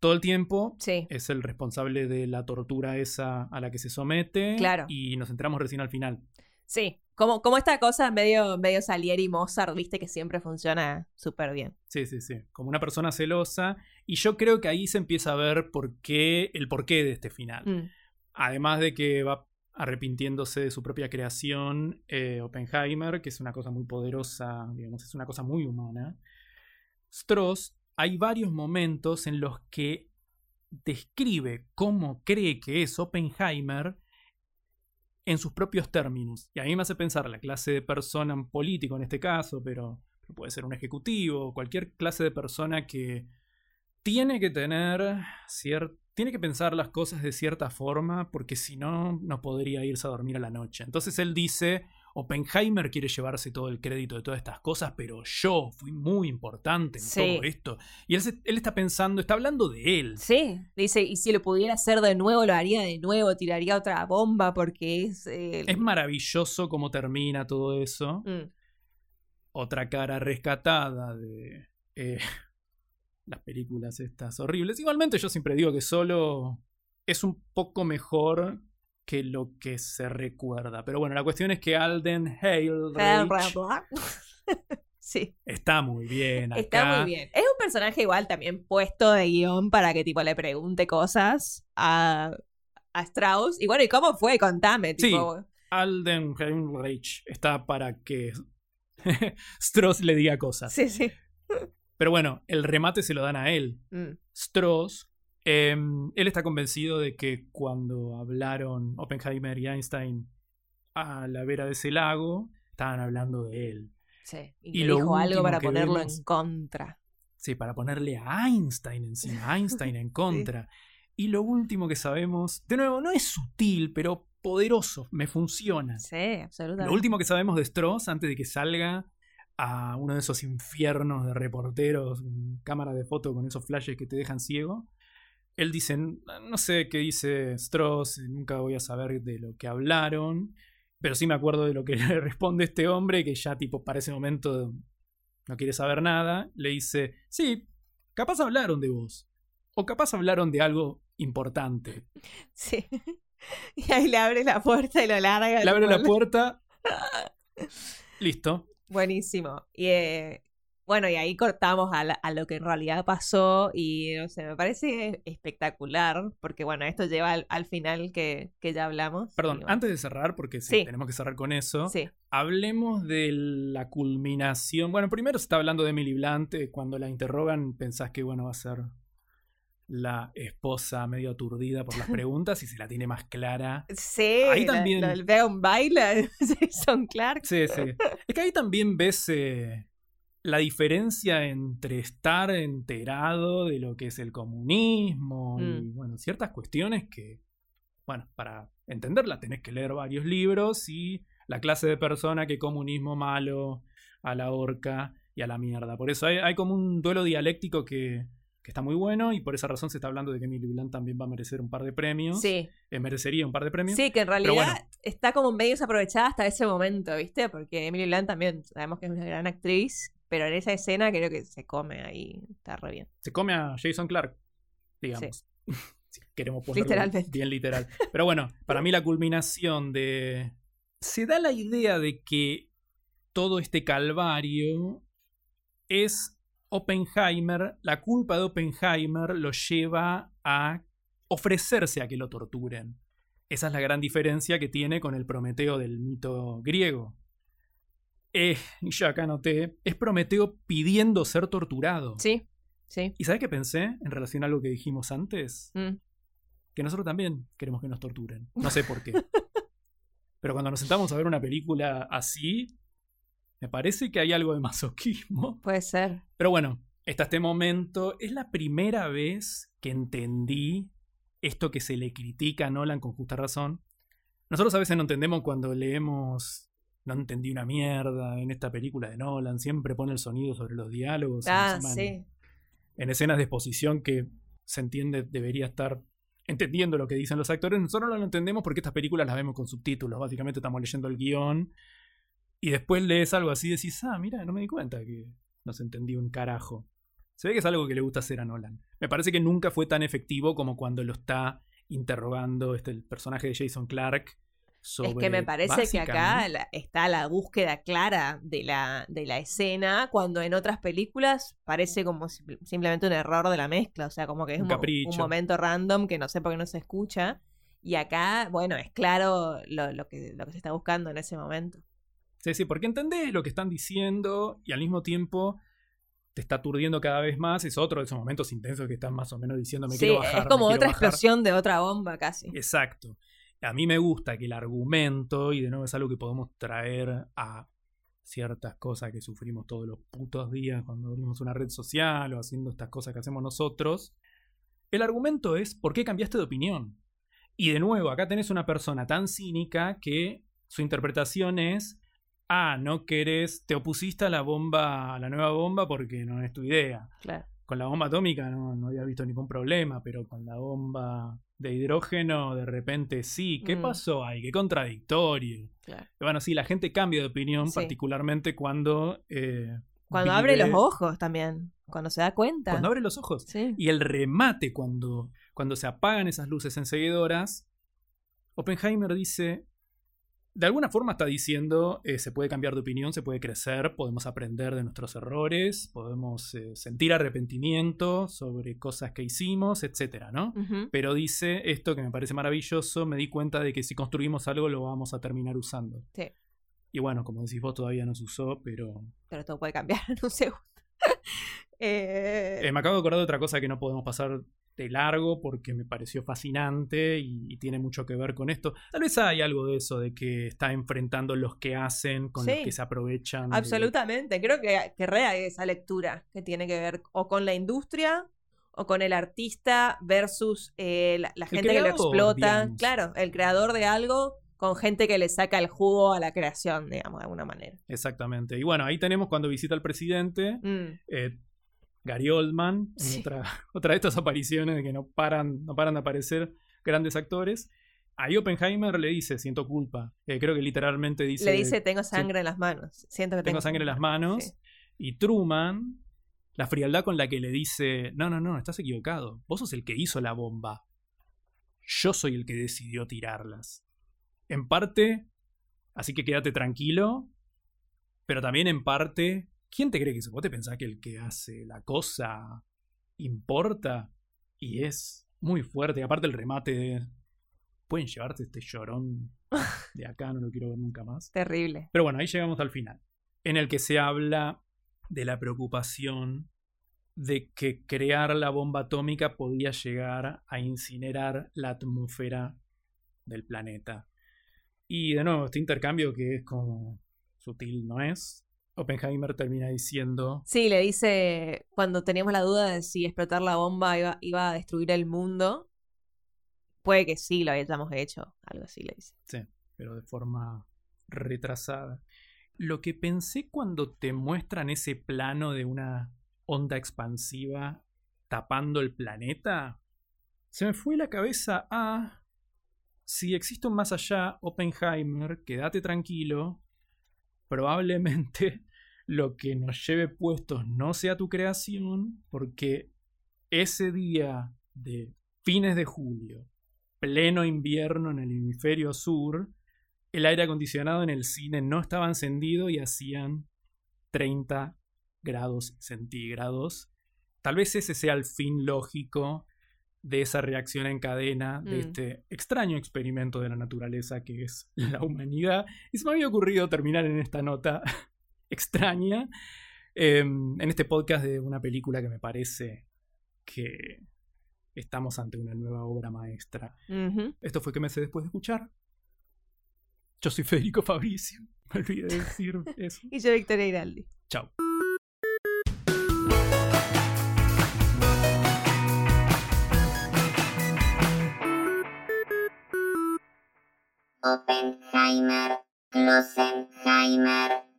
todo el tiempo. Sí. Es el responsable de la tortura esa a la que se somete. Claro. Y nos enteramos recién al final. Sí, como, como esta cosa medio, medio Salieri y Mozart, viste, que siempre funciona súper bien. Sí, sí, sí. Como una persona celosa. Y yo creo que ahí se empieza a ver por qué, el porqué de este final. Mm. Además de que va arrepintiéndose de su propia creación, eh, Oppenheimer, que es una cosa muy poderosa, digamos, es una cosa muy humana. Strauss, hay varios momentos en los que describe cómo cree que es Oppenheimer en sus propios términos. Y a mí me hace pensar la clase de persona, un político en este caso, pero puede ser un ejecutivo, cualquier clase de persona que tiene que tener cierto, tiene que pensar las cosas de cierta forma, porque si no, no podría irse a dormir a la noche. Entonces él dice, Oppenheimer quiere llevarse todo el crédito de todas estas cosas, pero yo fui muy importante en Sí. todo esto. Y él, se, él está pensando, está hablando de él. Sí, dice, y si lo pudiera hacer de nuevo, lo haría de nuevo, tiraría otra bomba porque es... eh, Es maravilloso cómo termina todo eso. mm, Otra cara rescatada de eh, las películas estas horribles. Igualmente yo siempre digo que Solo es un poco mejor que lo que se recuerda. Pero bueno, la cuestión es que Alden Ehrenreich Sí, está muy bien acá. está muy bien. Es un personaje igual también puesto de guión para que tipo le pregunte cosas a, a Strauss. Y bueno, ¿y cómo fue? Contame, Sí, tipo... Alden Ehrenreich está para que Strauss le diga cosas. Sí, sí. Pero bueno, el remate se lo dan a él. Mm, Strauss, eh, él está convencido de que cuando hablaron Oppenheimer y Einstein a la vera de ese lago, estaban hablando de él. sí. Y, Y le lo dijo algo último para que ponerlo vemos- en contra. Sí, para ponerle a Einstein encima, Einstein en contra. Y lo último que sabemos, de nuevo, no es sutil, pero poderoso, me funciona. Sí, absolutamente. Lo último que sabemos de Strauss, antes de que salga a uno de esos infiernos de reporteros, cámara de foto con esos flashes que te dejan ciego, él dice, no sé qué dice Strauss, nunca voy a saber de lo que hablaron, pero sí me acuerdo de lo que le responde este hombre, que ya tipo para ese momento no quiere saber nada. Le dice, sí, capaz hablaron de vos, o capaz hablaron de algo importante. Sí. Y ahí le abre la puerta y lo larga. Le abre tipo, la puerta, listo. Buenísimo. Y eh, bueno, y ahí cortamos a, la- a lo que en realidad pasó y no sé, me parece espectacular porque bueno, esto lleva al, al final que, que ya hablamos. Perdón, Y bueno, antes de cerrar, porque sí, Sí. tenemos que cerrar con eso, sí, hablemos de la culminación. Bueno, primero se está hablando de Emily Blunt. eh, Cuando la interrogan, pensás que bueno, va a ser la esposa medio aturdida por las preguntas y se la tiene más clara. sí, Ahí la- también- lo- veo un baile Jason Clark. Sí, sí. Es que ahí también ves eh, la diferencia entre estar enterado de lo que es el comunismo y, Mm. bueno, ciertas cuestiones que, bueno, para entenderlas tenés que leer varios libros y la clase de persona que comunismo malo, a la horca y a la mierda. Por eso hay, hay como un duelo dialéctico que, que está muy bueno y por esa razón se está hablando de que Emily Blunt también va a merecer un par de premios. Sí, Eh, merecería un par de premios. sí, que en realidad bueno. está como medio desaprovechada hasta ese momento, ¿viste? Porque Emily Blunt también sabemos que es una gran actriz, pero en esa escena creo que se come ahí, está re bien. Se come a Jason Clark, digamos. Si queremos ponerlo Literalmente. bien literal. Pero bueno, para mí la culminación de... Se da la idea de que todo este calvario es Oppenheimer, la culpa de Oppenheimer lo lleva a ofrecerse a que lo torturen. Esa es la gran diferencia que tiene con el Prometeo del mito griego. Eh, y yo acá noté, es Prometeo pidiendo ser torturado. Sí, sí. ¿Y sabes qué pensé en relación a algo que dijimos antes? Mm. Que nosotros también queremos que nos torturen. No sé por qué. Pero cuando nos sentamos a ver una película así, me parece que hay algo de masoquismo. Puede ser. Pero bueno, hasta este momento es la primera vez que entendí esto que se le critica a Nolan con justa razón. Nosotros a veces no entendemos cuando leemos, no entendí una mierda en esta película de Nolan, siempre pone el sonido sobre los diálogos. Ah, encima sí. En, en escenas de exposición que se entiende debería estar entendiendo lo que dicen los actores. Nosotros no lo entendemos porque estas películas las vemos con subtítulos. Básicamente estamos leyendo el guión y después lees algo así y decís, ah, mira, no me di cuenta que no se entendía un carajo. Se ve que es algo que le gusta hacer a Nolan. Me parece que nunca fue tan efectivo como cuando lo está interrogando este, el personaje de Jason Clarke. Sobre, es que me parece que acá la, está la búsqueda clara de la, de la escena, cuando en otras películas parece como si, simplemente un error de la mezcla, o sea, como que es un, un, un momento random que no sé por qué no se escucha, y acá, bueno, es claro lo, lo, que, lo que se está buscando en ese momento. Sí, sí, porque entendés lo que están diciendo y al mismo tiempo te está aturdiendo cada vez más. Es otro de esos momentos intensos que están más o menos diciendo me sí, quiero bajar. Es como me otra quiero bajar. explosión de otra bomba casi. Exacto. A mí me gusta que el argumento, y de nuevo es algo que podemos traer a ciertas cosas que sufrimos todos los putos días cuando abrimos una red social o haciendo estas cosas que hacemos nosotros. El argumento es ¿por qué cambiaste de opinión? Y de nuevo, acá tenés una persona tan cínica que su interpretación es ah, no querés, te opusiste a la bomba, a la nueva bomba porque no es tu idea. Claro. Con la bomba atómica no, no había visto ningún problema, pero con la bomba de hidrógeno de repente sí. ¿Qué mm. pasó ahí? Qué contradictorio. Claro. Bueno, sí, la gente cambia de opinión, sí. particularmente cuando... Eh, cuando vive... abre los ojos también, cuando se da cuenta. Cuando abre los ojos. Sí. Y el remate, cuando, cuando se apagan esas luces enseguidoras, Oppenheimer dice... De alguna forma está diciendo, eh, se puede cambiar de opinión, se puede crecer, podemos aprender de nuestros errores, podemos eh, sentir arrepentimiento sobre cosas que hicimos, etcétera, ¿no? Uh-huh. Pero dice esto que me parece maravilloso, me di cuenta de que si construimos algo lo vamos a terminar usando. Sí. Y bueno, como decís vos, todavía no se usó, pero... Pero todo puede cambiar en un segundo. eh... Eh, me acabo de acordar de otra cosa que no podemos pasar de largo porque me pareció fascinante y, y tiene mucho que ver con esto. Tal vez hay algo de eso, de que está enfrentando los que hacen con sí, los que se aprovechan. Absolutamente, de... creo que, que rea esa lectura que tiene que ver o con la industria o con el artista versus eh, la, la gente creador, que lo explota. Digamos. Claro, el creador de algo con gente que le saca el jugo a la creación, digamos, de alguna manera. Exactamente. Y bueno, ahí tenemos cuando visita al presidente, mm. eh, Gary Oldman, sí. en otra, otra de estas apariciones de que no paran, no paran de aparecer grandes actores. Ahí Oppenheimer le dice, siento culpa. Eh, creo que literalmente dice... Le dice, tengo sangre en las manos. Siento que tengo, tengo sangre en las manos. Sí. Y Truman, la frialdad con la que le dice, no, no, no, estás equivocado. Vos sos el que hizo la bomba. Yo soy el que decidió tirarlas. En parte, así que quédate tranquilo. Pero también en parte... ¿Quién te cree que eso? ¿Vos te pensás que el que hace la cosa importa? Y es muy fuerte. Y aparte el remate de... Pueden llevarte este llorón de acá, no lo quiero ver nunca más. Terrible. Pero bueno, ahí llegamos al final. En el que se habla de la preocupación de que crear la bomba atómica podía llegar a incinerar la atmósfera del planeta. Y de nuevo, este intercambio que es como sutil, ¿no es? Oppenheimer termina diciendo... Sí, le dice, cuando teníamos la duda de si explotar la bomba iba, iba a destruir el mundo, puede que sí lo hayamos hecho, algo así le dice. Sí, pero de forma retrasada. Lo que pensé cuando te muestran ese plano de una onda expansiva tapando el planeta, se me fue la cabeza a... Si existe un más allá, Oppenheimer, quédate tranquilo... Probablemente lo que nos lleve puestos no sea tu creación, porque ese día de fines de julio, pleno invierno en el hemisferio sur, el aire acondicionado en el cine no estaba encendido y hacían treinta grados centígrados. Tal vez ese sea el fin lógico de esa reacción en cadena, de mm. este extraño experimento de la naturaleza que es la humanidad. Y se me había ocurrido terminar en esta nota extraña, eh, en este podcast de una película que me parece que estamos ante una nueva obra maestra. Uh-huh. Esto fue ¿Qué me sé después de escuchar? Yo soy Federico Fabricio. Me olvidé de decir eso. Y yo Victoria Iraldi. Chao. Oppenheimer, Glossenheimer.